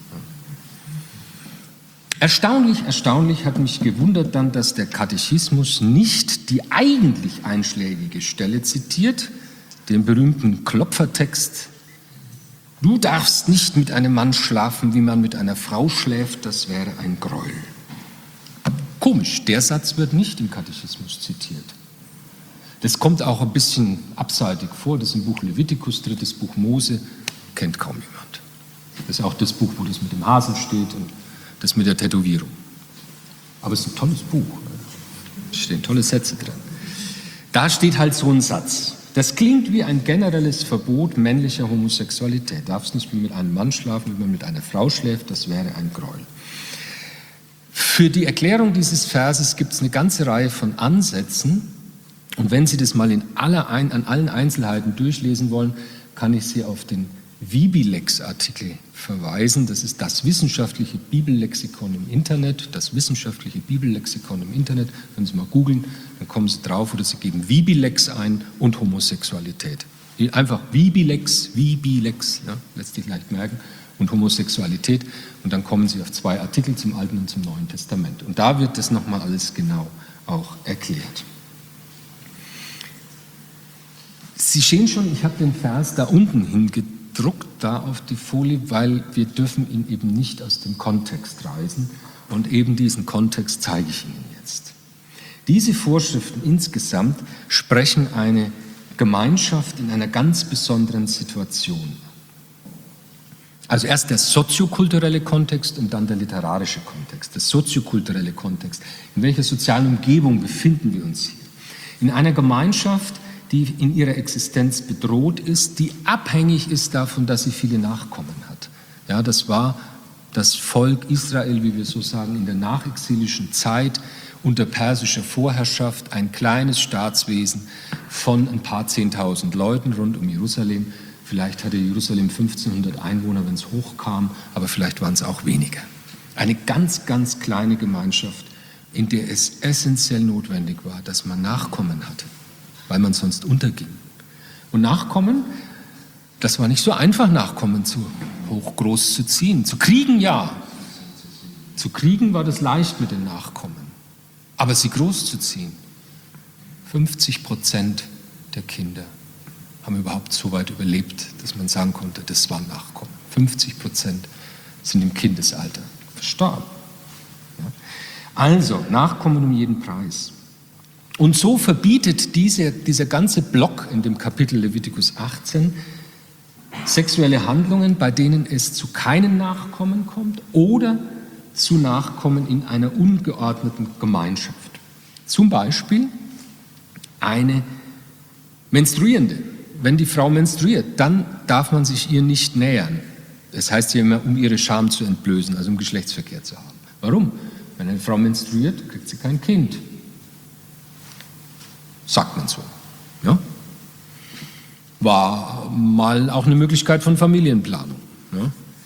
Erstaunlich hat mich gewundert dann, dass der Katechismus nicht die eigentlich einschlägige Stelle zitiert, den berühmten Klopfertext: Du darfst nicht mit einem Mann schlafen, wie man mit einer Frau schläft, das wäre ein Gräuel. Komisch, der Satz wird nicht im Katechismus zitiert. Das kommt auch ein bisschen abseitig vor, das ist im Buch Levitikus, 3. Buch Mose, kennt kaum jemand. Das ist auch das Buch, wo das mit dem Hasen steht und das mit der Tätowierung. Aber es ist ein tolles Buch. Da stehen tolle Sätze drin. Da steht halt so ein Satz. Das klingt wie ein generelles Verbot männlicher Homosexualität. Darfst nicht mehr mit einem Mann schlafen, wie man mit einer Frau schläft, das wäre ein Gräuel. Für die Erklärung dieses Verses gibt es eine ganze Reihe von Ansätzen. Und wenn Sie das mal an allen Einzelheiten durchlesen wollen, kann ich Sie auf den Vibilex-Artikel verweisen. Das ist das wissenschaftliche Bibellexikon im Internet. Das wissenschaftliche Bibellexikon im Internet. Wenn Sie mal googeln, dann kommen Sie drauf oder Sie geben Vibilex ein und Homosexualität. Einfach Vibilex, ja, lässt sich leicht merken, und Homosexualität. Und dann kommen Sie auf 2 Artikel zum Alten und zum Neuen Testament. Und da wird das nochmal alles genau auch erklärt. Sie sehen schon, ich habe den Vers da unten hingedruckt, da auf die Folie, weil wir dürfen ihn eben nicht aus dem Kontext reißen. Und eben diesen Kontext zeige ich Ihnen jetzt. Diese Vorschriften insgesamt sprechen eine Gemeinschaft in einer ganz besonderen Situation. Also erst der soziokulturelle Kontext und dann der literarische Kontext. Der soziokulturelle Kontext. In welcher sozialen Umgebung befinden wir uns hier? In einer Gemeinschaft, die in ihrer Existenz bedroht ist, die abhängig ist davon, dass sie viele Nachkommen hat. Ja, das war das Volk Israel, wie wir so sagen, in der nachexilischen Zeit unter persischer Vorherrschaft, ein kleines Staatswesen von ein paar 10.000 Leuten rund um Jerusalem. Vielleicht hatte Jerusalem 1500 Einwohner, wenn es hochkam, aber vielleicht waren es auch weniger. Eine ganz, ganz kleine Gemeinschaft, in der es essentiell notwendig war, dass man Nachkommen hatte, weil man sonst unterging. Und Nachkommen, das war nicht so einfach, Nachkommen groß zu ziehen. Zu kriegen, ja. Zu kriegen war das leicht mit den Nachkommen. Aber sie groß zu ziehen, 50% der Kinder haben überhaupt so weit überlebt, dass man sagen konnte, das waren Nachkommen. 50% sind im Kindesalter verstorben. Ja. Also, Nachkommen um jeden Preis. Und so verbietet dieser ganze Block in dem Kapitel Levitikus 18 sexuelle Handlungen, bei denen es zu keinen Nachkommen kommt oder zu Nachkommen in einer ungeordneten Gemeinschaft. Zum Beispiel eine Menstruierende. Wenn die Frau menstruiert, dann darf man sich ihr nicht nähern. Das heißt ja immer, um ihre Scham zu entblößen, also um Geschlechtsverkehr zu haben. Warum? Wenn eine Frau menstruiert, kriegt sie kein Kind. Sagt man so. Ja? War mal auch eine Möglichkeit von Familienplanung. Ja?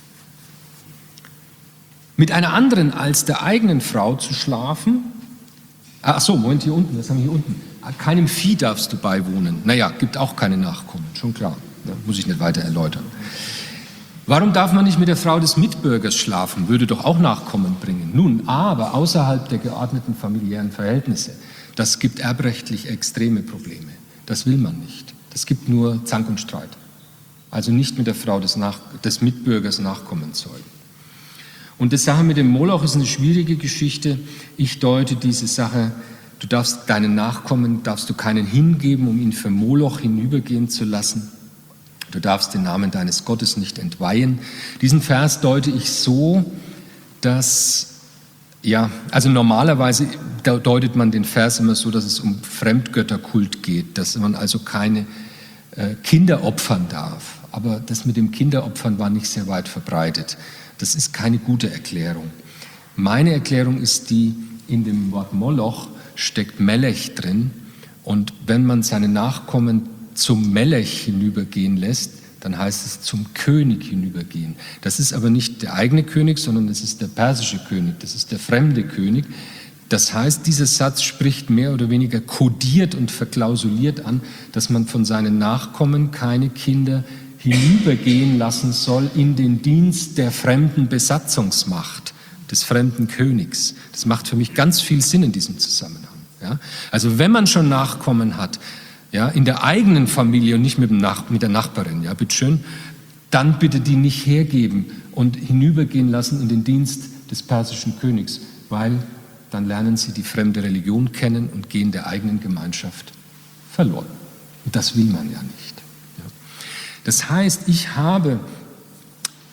Mit einer anderen als der eigenen Frau zu schlafen. Ach so, Moment, hier unten, was haben wir hier unten? Keinem Vieh darfst du beiwohnen. Naja, gibt auch keine Nachkommen, schon klar. Ja, muss ich nicht weiter erläutern. Warum darf man nicht mit der Frau des Mitbürgers schlafen? Würde doch auch Nachkommen bringen. Nun, aber außerhalb der geordneten familiären Verhältnisse. Das gibt erbrechtlich extreme Probleme. Das will man nicht. Das gibt nur Zank und Streit. Also nicht mit der Frau des Mitbürgers Nachkommen zeugen. Und die Sache mit dem Moloch ist eine schwierige Geschichte. Ich deute diese Sache, du darfst deinen Nachkommen, darfst du keinen hingeben, um ihn für Moloch hinübergehen zu lassen. Du darfst den Namen deines Gottes nicht entweihen. Diesen Vers deute ich so, dass, ja, also normalerweise deutet man den Vers immer so, dass es um Fremdgötterkult geht, dass man also keine Kinder opfern darf. Aber das mit dem Kinderopfern war nicht sehr weit verbreitet. Das ist keine gute Erklärung. Meine Erklärung ist die, in dem Wort Moloch steckt Melech drin. Und wenn man seine Nachkommen zum Melech hinübergehen lässt, dann heißt es zum König hinübergehen. Das ist aber nicht der eigene König, sondern das ist der persische König, das ist der fremde König. Das heißt, dieser Satz spricht mehr oder weniger kodiert und verklausuliert an, dass man von seinen Nachkommen keine Kinder hinübergehen lassen soll in den Dienst der fremden Besatzungsmacht, des fremden Königs. Das macht für mich ganz viel Sinn in diesem Zusammenhang. Ja? Also wenn man schon Nachkommen hat, ja, in der eigenen Familie und nicht mit der Nachbarin, ja, bitteschön, dann bitte die nicht hergeben und hinübergehen lassen in den Dienst des persischen Königs, weil dann lernen sie die fremde Religion kennen und gehen der eigenen Gemeinschaft verloren. Und das will man ja nicht. Ja. Das heißt, ich habe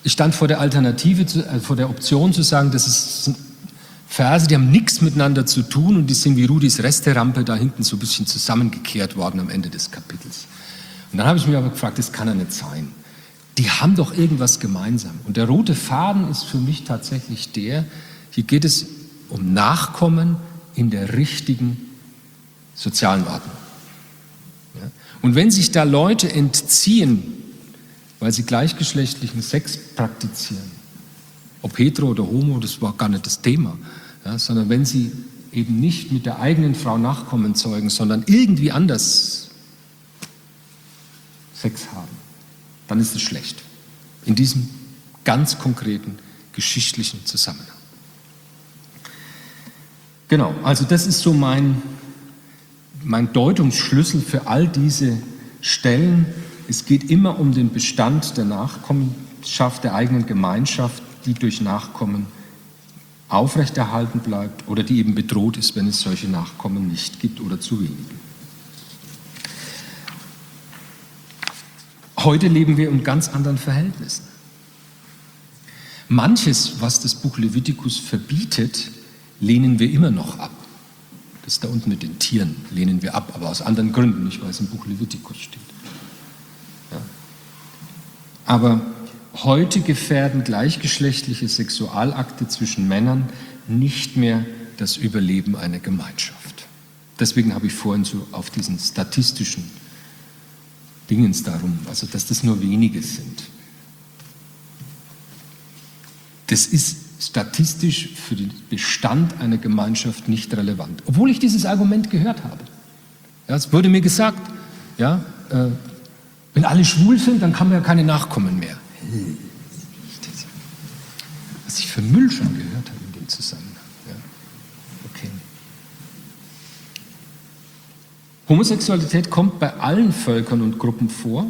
Ich stand vor der vor der Option zu sagen, das ist Verse, die haben nichts miteinander zu tun und die sind wie Rudis Resterampe da hinten so ein bisschen zusammengekehrt worden am Ende des Kapitels. Und dann habe ich mich aber gefragt, das kann ja nicht sein. Die haben doch irgendwas gemeinsam. Und der rote Faden ist für mich tatsächlich hier geht es um Nachkommen in der richtigen sozialen Ordnung. Ja? Und wenn sich da Leute entziehen, weil sie gleichgeschlechtlichen Sex praktizieren, ob hetero oder homo, das war gar nicht das Thema, ja, sondern wenn sie eben nicht mit der eigenen Frau Nachkommen zeugen, sondern irgendwie anders Sex haben, dann ist es schlecht. In diesem ganz konkreten geschichtlichen Zusammenhang. Genau, also das ist so mein Deutungsschlüssel für all diese Stellen. Es geht immer um den Bestand der Nachkommenschaft, der eigenen Gemeinschaft, die durch Nachkommen aufrechterhalten bleibt oder die eben bedroht ist, wenn es solche Nachkommen nicht gibt oder zu wenige. Heute leben wir in ganz anderen Verhältnissen. Manches, was das Buch Levitikus verbietet, lehnen wir immer noch ab. Das da unten mit den Tieren lehnen wir ab, aber aus anderen Gründen, nicht weil es im Buch Levitikus steht. Ja. Aber heute gefährden gleichgeschlechtliche Sexualakte zwischen Männern nicht mehr das Überleben einer Gemeinschaft. Deswegen habe ich vorhin so auf diesen statistischen Dingens darum, also dass das nur wenige sind. Das ist statistisch für den Bestand einer Gemeinschaft nicht relevant. Obwohl ich dieses Argument gehört habe. Ja, es wurde mir gesagt, ja, wenn alle schwul sind, dann kann man ja keine Nachkommen mehr. Was ich für Müll schon gehört habe in dem Zusammenhang. Ja. Okay. Homosexualität kommt bei allen Völkern und Gruppen vor.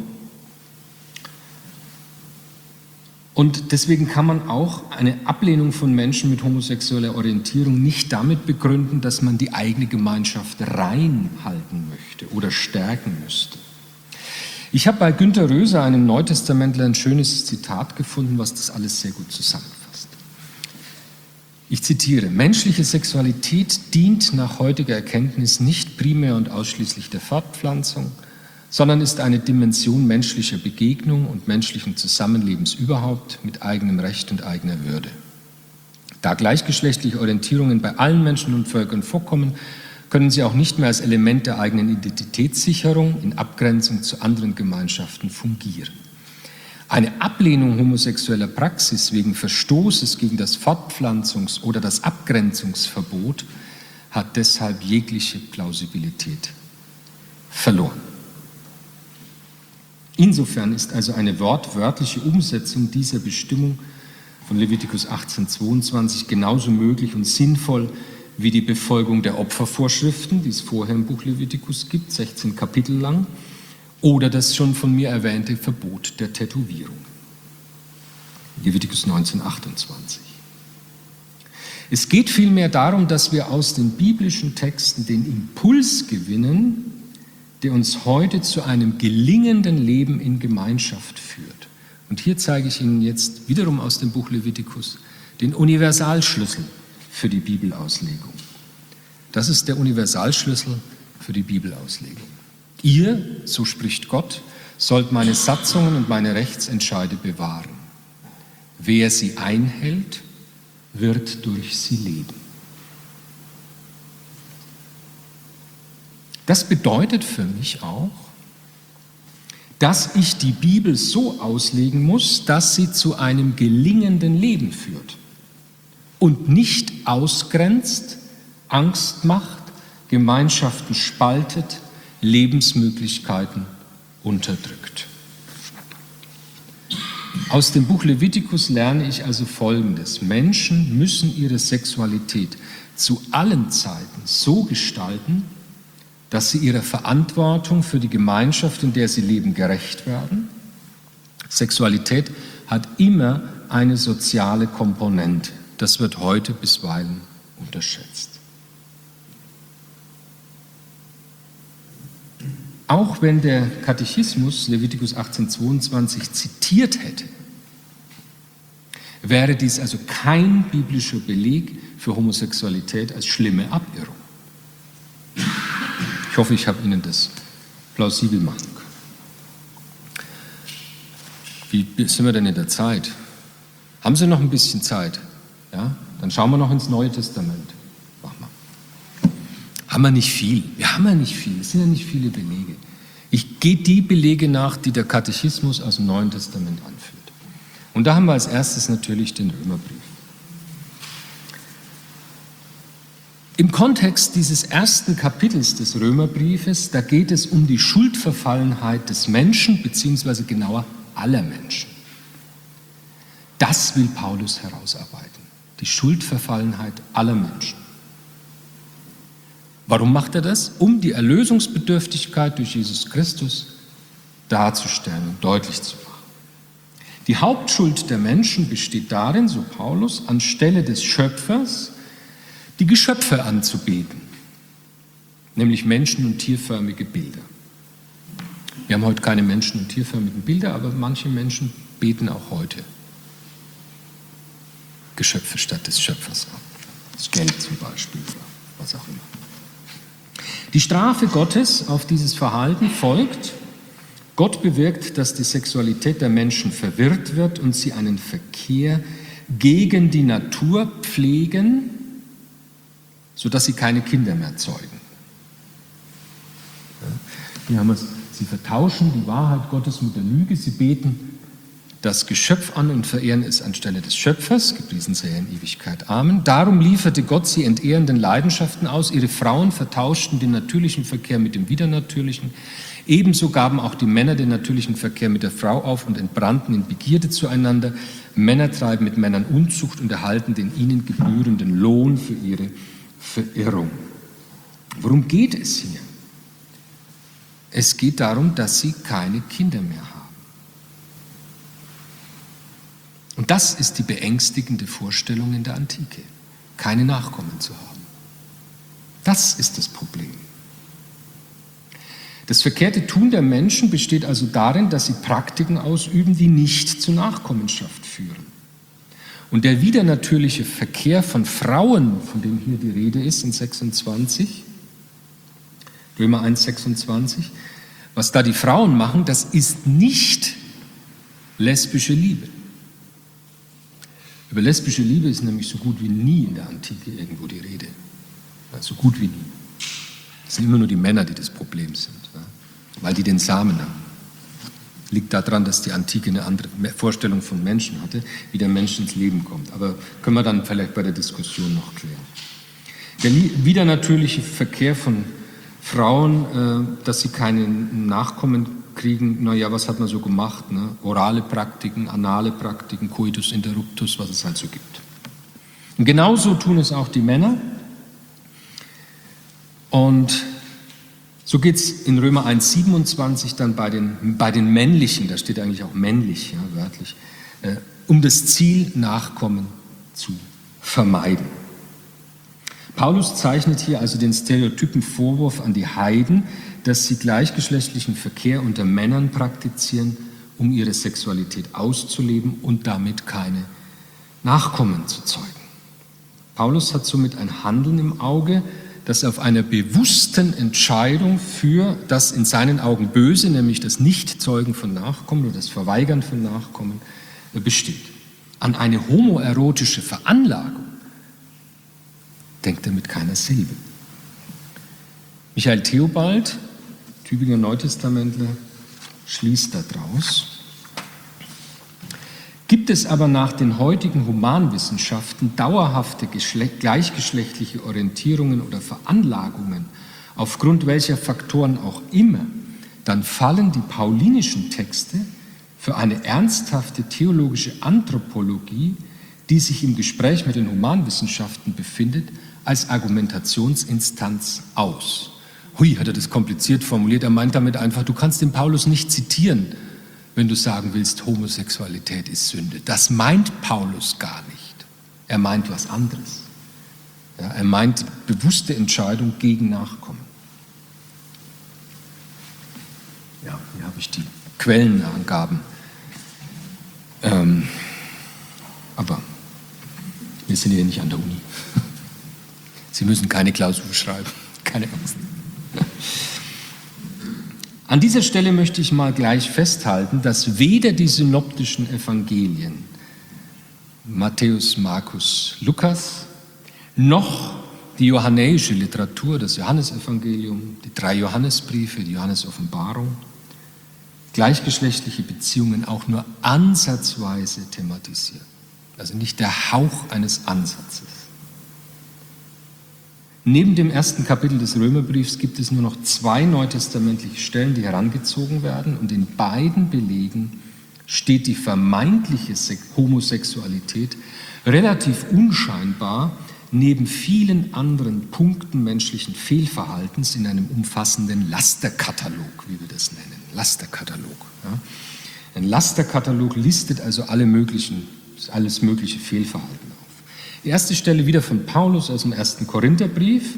Und deswegen kann man auch eine Ablehnung von Menschen mit homosexueller Orientierung nicht damit begründen, dass man die eigene Gemeinschaft reinhalten möchte oder stärken müsste. Ich habe bei Günter Röser, einem Neutestamentler, ein schönes Zitat gefunden, was das alles sehr gut zusammenfasst. Ich zitiere: Menschliche Sexualität dient nach heutiger Erkenntnis nicht primär und ausschließlich der Fortpflanzung, sondern ist eine Dimension menschlicher Begegnung und menschlichen Zusammenlebens überhaupt mit eigenem Recht und eigener Würde. Da gleichgeschlechtliche Orientierungen bei allen Menschen und Völkern vorkommen, können sie auch nicht mehr als Element der eigenen Identitätssicherung in Abgrenzung zu anderen Gemeinschaften fungieren. Eine Ablehnung homosexueller Praxis wegen Verstoßes gegen das Fortpflanzungs- oder das Abgrenzungsverbot hat deshalb jegliche Plausibilität verloren. Insofern ist also eine wortwörtliche Umsetzung dieser Bestimmung von Levitikus 18,22 genauso möglich und sinnvoll wie die Befolgung der Opfervorschriften, die es vorher im Buch Levitikus gibt, 16 Kapitel lang, oder das schon von mir erwähnte Verbot der Tätowierung. Levitikus 19,28. Es geht vielmehr darum, dass wir aus den biblischen Texten den Impuls gewinnen, der uns heute zu einem gelingenden Leben in Gemeinschaft führt. Und hier zeige ich Ihnen jetzt wiederum aus dem Buch Levitikus den Universalschlüssel für die Bibelauslegung. Das ist der Universalschlüssel für die Bibelauslegung. Ihr, so spricht Gott, sollt meine Satzungen und meine Rechtsentscheide bewahren. Wer sie einhält, wird durch sie leben. Das bedeutet für mich auch, dass ich die Bibel so auslegen muss, dass sie zu einem gelingenden Leben führt und nicht ausgrenzt, Angst macht, Gemeinschaften spaltet, Lebensmöglichkeiten unterdrückt. Aus dem Buch Levitikus lerne ich also Folgendes: Menschen müssen ihre Sexualität zu allen Zeiten so gestalten, dass sie ihrer Verantwortung für die Gemeinschaft, in der sie leben, gerecht werden. Sexualität hat immer eine soziale Komponente. Das wird heute bisweilen unterschätzt. Auch wenn der Katechismus Levitikus 18,22 zitiert hätte, wäre dies also kein biblischer Beleg für Homosexualität als schlimme Abirrung. Ich hoffe, ich habe Ihnen das plausibel machen können. Wie sind wir denn in der Zeit? Haben Sie noch ein bisschen Zeit? Ja? Dann schauen wir noch ins Neue Testament. Machen wir. Haben wir nicht viel? Wir haben ja nicht viel. Es sind ja nicht viele Belege. Ich gehe die Belege nach, die der Katechismus aus dem Neuen Testament anführt. Und da haben wir als erstes natürlich den Römerbrief. Im Kontext dieses ersten Kapitels des Römerbriefes, da geht es um die Schuldverfallenheit des Menschen, beziehungsweise genauer aller Menschen. Das will Paulus herausarbeiten, die Schuldverfallenheit aller Menschen. Warum macht er das? Um die Erlösungsbedürftigkeit durch Jesus Christus darzustellen und deutlich zu machen. Die Hauptschuld der Menschen besteht darin, so Paulus, anstelle des Schöpfers die Geschöpfe anzubeten, nämlich menschen- und tierförmige Bilder. Wir haben heute keine menschen- und tierförmigen Bilder, aber manche Menschen beten auch heute Geschöpfe statt des Schöpfers an. Das Geld zum Beispiel oder was auch immer. Die Strafe Gottes auf dieses Verhalten folgt: Gott bewirkt, dass die Sexualität der Menschen verwirrt wird und sie einen Verkehr gegen die Natur pflegen, sodass sie keine Kinder mehr zeugen. Hier haben wir es. Sie vertauschen die Wahrheit Gottes mit der Lüge. Sie beten das Geschöpf an und verehren es anstelle des Schöpfers. Gepriesen sei er in Ewigkeit. Amen. Darum lieferte Gott sie entehrenden Leidenschaften aus. Ihre Frauen vertauschten den natürlichen Verkehr mit dem widernatürlichen. Ebenso gaben auch die Männer den natürlichen Verkehr mit der Frau auf und entbrannten in Begierde zueinander. Männer treiben mit Männern Unzucht und erhalten den ihnen gebührenden Lohn für ihre Verirrung. Worum geht es hier? Es geht darum, dass sie keine Kinder mehr haben. Und das ist die beängstigende Vorstellung in der Antike, keine Nachkommen zu haben. Das ist das Problem. Das verkehrte Tun der Menschen besteht also darin, dass sie Praktiken ausüben, die nicht zur Nachkommenschaft führen. Und der widernatürliche Verkehr von Frauen, von dem hier die Rede ist in 26, Römer 1, 26, was da die Frauen machen, das ist nicht lesbische Liebe. Über lesbische Liebe ist nämlich so gut wie nie in der Antike irgendwo die Rede. Ja, so gut wie nie. Es sind immer nur die Männer, die das Problem sind, ja, weil die den Samen haben. Liegt daran, dass die Antike eine andere Vorstellung von Menschen hatte, wie der Mensch ins Leben kommt. Aber können wir dann vielleicht bei der Diskussion noch klären. Der widernatürliche Verkehr von Frauen, dass sie keine Nachkommen kriegen, naja, was hat man so gemacht? Ne? Orale Praktiken, anale Praktiken, Coitus interruptus, was es halt so gibt. Und genauso tun es auch die Männer. Und so geht es in Römer 1,27 dann bei den männlichen, da steht eigentlich auch männlich, ja, wörtlich, um das Ziel, Nachkommen zu vermeiden. Paulus zeichnet hier also den stereotypen Vorwurf an die Heiden, dass sie gleichgeschlechtlichen Verkehr unter Männern praktizieren, um ihre Sexualität auszuleben und damit keine Nachkommen zu zeugen. Paulus hat somit ein Handeln im Auge, das auf einer bewussten Entscheidung für das in seinen Augen Böse, nämlich das Nichtzeugen von Nachkommen oder das Verweigern von Nachkommen, besteht. An eine homoerotische Veranlagung denkt er mit keiner Silbe. Michael Theobald, Tübinger Neutestamentler, schließt daraus: Gibt es aber nach den heutigen Humanwissenschaften dauerhafte gleichgeschlechtliche Orientierungen oder Veranlagungen, aufgrund welcher Faktoren auch immer, dann fallen die paulinischen Texte für eine ernsthafte theologische Anthropologie, die sich im Gespräch mit den Humanwissenschaften befindet, als Argumentationsinstanz aus. Hui, hat er das kompliziert formuliert. Er meint damit einfach, du kannst den Paulus nicht zitieren, wenn du sagen willst, Homosexualität ist Sünde. Das meint Paulus gar nicht. Er meint was anderes. Ja, er meint bewusste Entscheidung gegen Nachkommen. Ja, hier habe ich die Quellenangaben. Aber Wir sind ja nicht an der Uni. Sie müssen keine Klausur schreiben, keine Angst. An dieser Stelle möchte ich mal gleich festhalten, dass weder die synoptischen Evangelien, Matthäus, Markus, Lukas, noch die johannäische Literatur, das Johannesevangelium, die 3 Johannesbriefe, die Johannesoffenbarung, gleichgeschlechtliche Beziehungen auch nur ansatzweise thematisieren. Also nicht der Hauch eines Ansatzes. Neben dem ersten Kapitel des Römerbriefs gibt es nur noch 2 neutestamentliche Stellen, die herangezogen werden, und in beiden Belegen steht die vermeintliche Homosexualität relativ unscheinbar neben vielen anderen Punkten menschlichen Fehlverhaltens in einem umfassenden Lasterkatalog, wie wir das nennen. Lasterkatalog. Ja. Ein Lasterkatalog listet also alles mögliche Fehlverhalten auf. Die erste Stelle wieder von Paulus aus dem 1. Korintherbrief.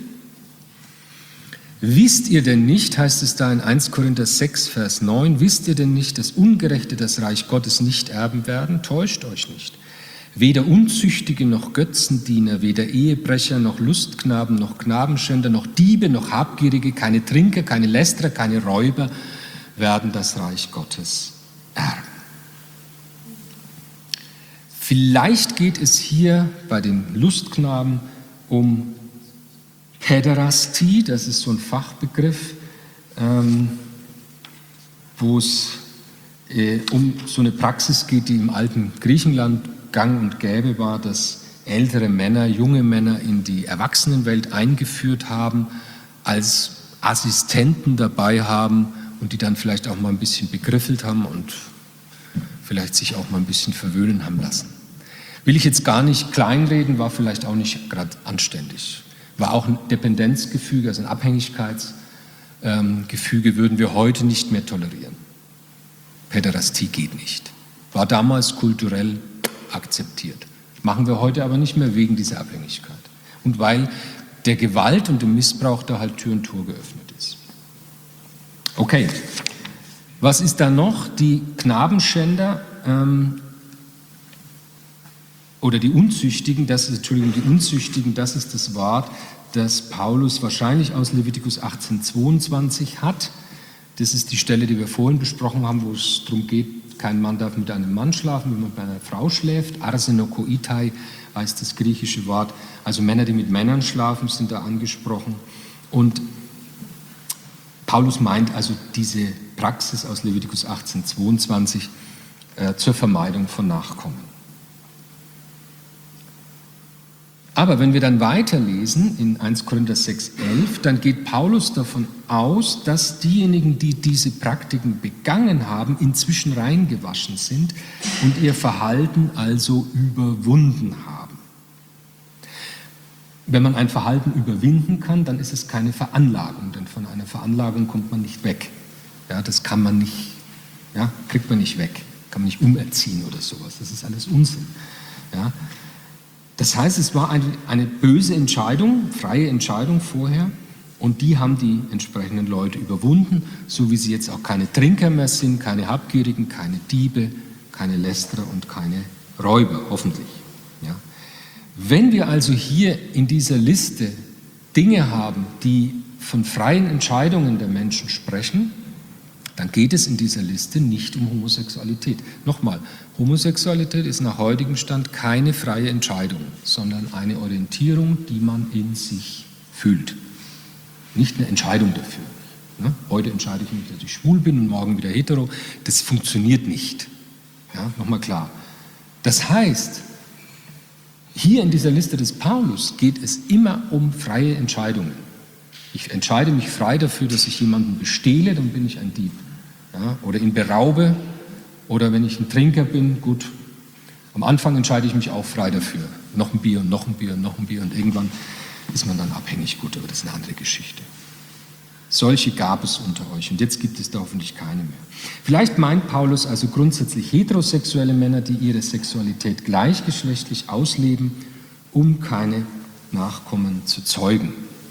Wisst ihr denn nicht, heißt es da in 1. Korinther 6, Vers 9, wisst ihr denn nicht, dass Ungerechte das Reich Gottes nicht erben werden? Täuscht euch nicht. Weder Unzüchtige noch Götzendiener, weder Ehebrecher noch Lustknaben noch Knabenschänder noch Diebe noch Habgierige, keine Trinker, keine Lästerer, keine Räuber werden das Reich Gottes erben. Vielleicht geht es hier bei den Lustknaben um Päderastie, das ist so ein Fachbegriff, wo es um so eine Praxis geht, die im alten Griechenland gang und gäbe war, dass ältere Männer, junge Männer in die Erwachsenenwelt eingeführt haben, als Assistenten dabei haben und die dann vielleicht auch mal ein bisschen begriffelt haben und vielleicht sich auch mal ein bisschen verwöhnen haben lassen. Will ich jetzt gar nicht kleinreden, war vielleicht auch nicht gerade anständig. War auch ein Dependenzgefüge, also ein Abhängigkeitsgefüge würden wir heute nicht mehr tolerieren. Päderastie geht nicht. War damals kulturell akzeptiert. Machen wir heute aber nicht mehr wegen dieser Abhängigkeit. Und weil der Gewalt und dem Missbrauch da halt Tür und Tor geöffnet ist. Okay, was ist da noch? Die Knabenschänder oder die Unzüchtigen, das ist das Wort, das Paulus wahrscheinlich aus Levitikus 18,22 hat. Das ist die Stelle, die wir vorhin besprochen haben, wo es darum geht, kein Mann darf mit einem Mann schlafen, wenn man bei einer Frau schläft. Arsenokoitai heißt das griechische Wort. Also Männer, die mit Männern schlafen, sind da angesprochen. Und Paulus meint also diese Praxis aus Levitikus 18,22 zur Vermeidung von Nachkommen. Aber wenn wir dann weiterlesen in 1. Korinther 6,11, dann geht Paulus davon aus, dass diejenigen, die diese Praktiken begangen haben, inzwischen reingewaschen sind und ihr Verhalten also überwunden haben. Wenn man ein Verhalten überwinden kann, dann ist es keine Veranlagung, denn von einer Veranlagung kommt man nicht weg. Ja, das kann man nicht, ja, kriegt man nicht weg, kann man nicht umerziehen oder sowas. Das ist alles Unsinn. Ja. Das heißt, es war eine böse Entscheidung, freie Entscheidung vorher, und die haben die entsprechenden Leute überwunden, so wie sie jetzt auch keine Trinker mehr sind, keine Habgierigen, keine Diebe, keine Lästerer und keine Räuber, hoffentlich. Ja. Wenn wir also hier in dieser Liste Dinge haben, die von freien Entscheidungen der Menschen sprechen, dann geht es in dieser Liste nicht um Homosexualität. Nochmal, Homosexualität ist nach heutigem Stand keine freie Entscheidung, sondern eine Orientierung, die man in sich fühlt. Nicht eine Entscheidung dafür. Ne? Heute entscheide ich mich, dass ich schwul bin und morgen wieder hetero. Das funktioniert nicht. Ja, nochmal klar. Das heißt, hier in dieser Liste des Paulus geht es immer um freie Entscheidungen. Ich entscheide mich frei dafür, dass ich jemanden bestehle, dann bin ich ein Dieb. Ja, oder ihn beraube, oder wenn ich ein Trinker bin, gut, am Anfang entscheide ich mich auch frei dafür. Noch ein Bier und noch ein Bier und noch ein Bier und irgendwann ist man dann abhängig, gut, aber das ist eine andere Geschichte. Solche gab es unter euch und jetzt gibt es da hoffentlich keine mehr. Vielleicht meint Paulus also grundsätzlich heterosexuelle Männer, die ihre Sexualität gleichgeschlechtlich ausleben, um keine Nachkommen zu zeugen.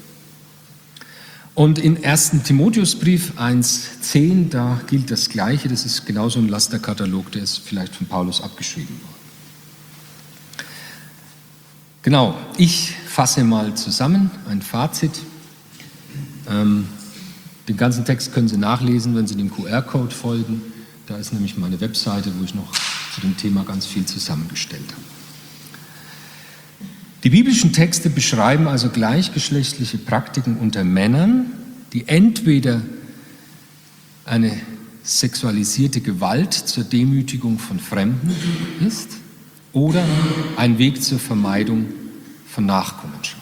Und im 1. Timotheusbrief 1,10, da gilt das Gleiche, das ist genauso ein Lasterkatalog, der ist vielleicht von Paulus abgeschrieben worden. Genau, ich fasse mal zusammen ein Fazit. Den ganzen Text können Sie nachlesen, wenn Sie dem QR-Code folgen. Da ist nämlich meine Webseite, wo ich noch zu dem Thema ganz viel zusammengestellt habe. Die biblischen Texte beschreiben also gleichgeschlechtliche Praktiken unter Männern, die entweder eine sexualisierte Gewalt zur Demütigung von Fremden ist oder ein Weg zur Vermeidung von Nachkommenschaft.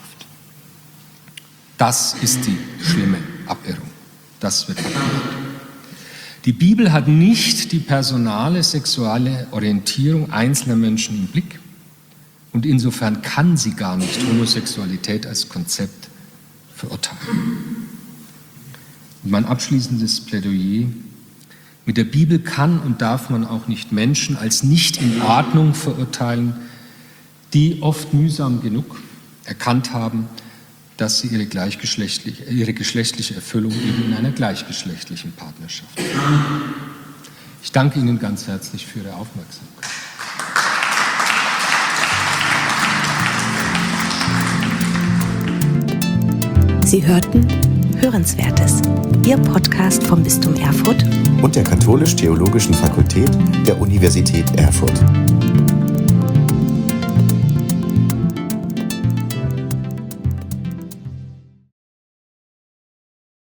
Das ist die schlimme Abirrung. Das wird verkehrt. Die Bibel hat nicht die personale sexuelle Orientierung einzelner Menschen im Blick und insofern kann sie gar nicht Homosexualität als Konzept verurteilen. Und mein abschließendes Plädoyer: Mit der Bibel kann und darf man auch nicht Menschen als nicht in Ordnung verurteilen, die oft mühsam genug erkannt haben, dass sie ihre geschlechtliche Erfüllung eben in einer gleichgeschlechtlichen Partnerschaft haben. Ich danke Ihnen ganz herzlich für Ihre Aufmerksamkeit. Sie hörten Hörenswertes, Ihr Podcast vom Bistum Erfurt und der Katholisch-Theologischen Fakultät der Universität Erfurt.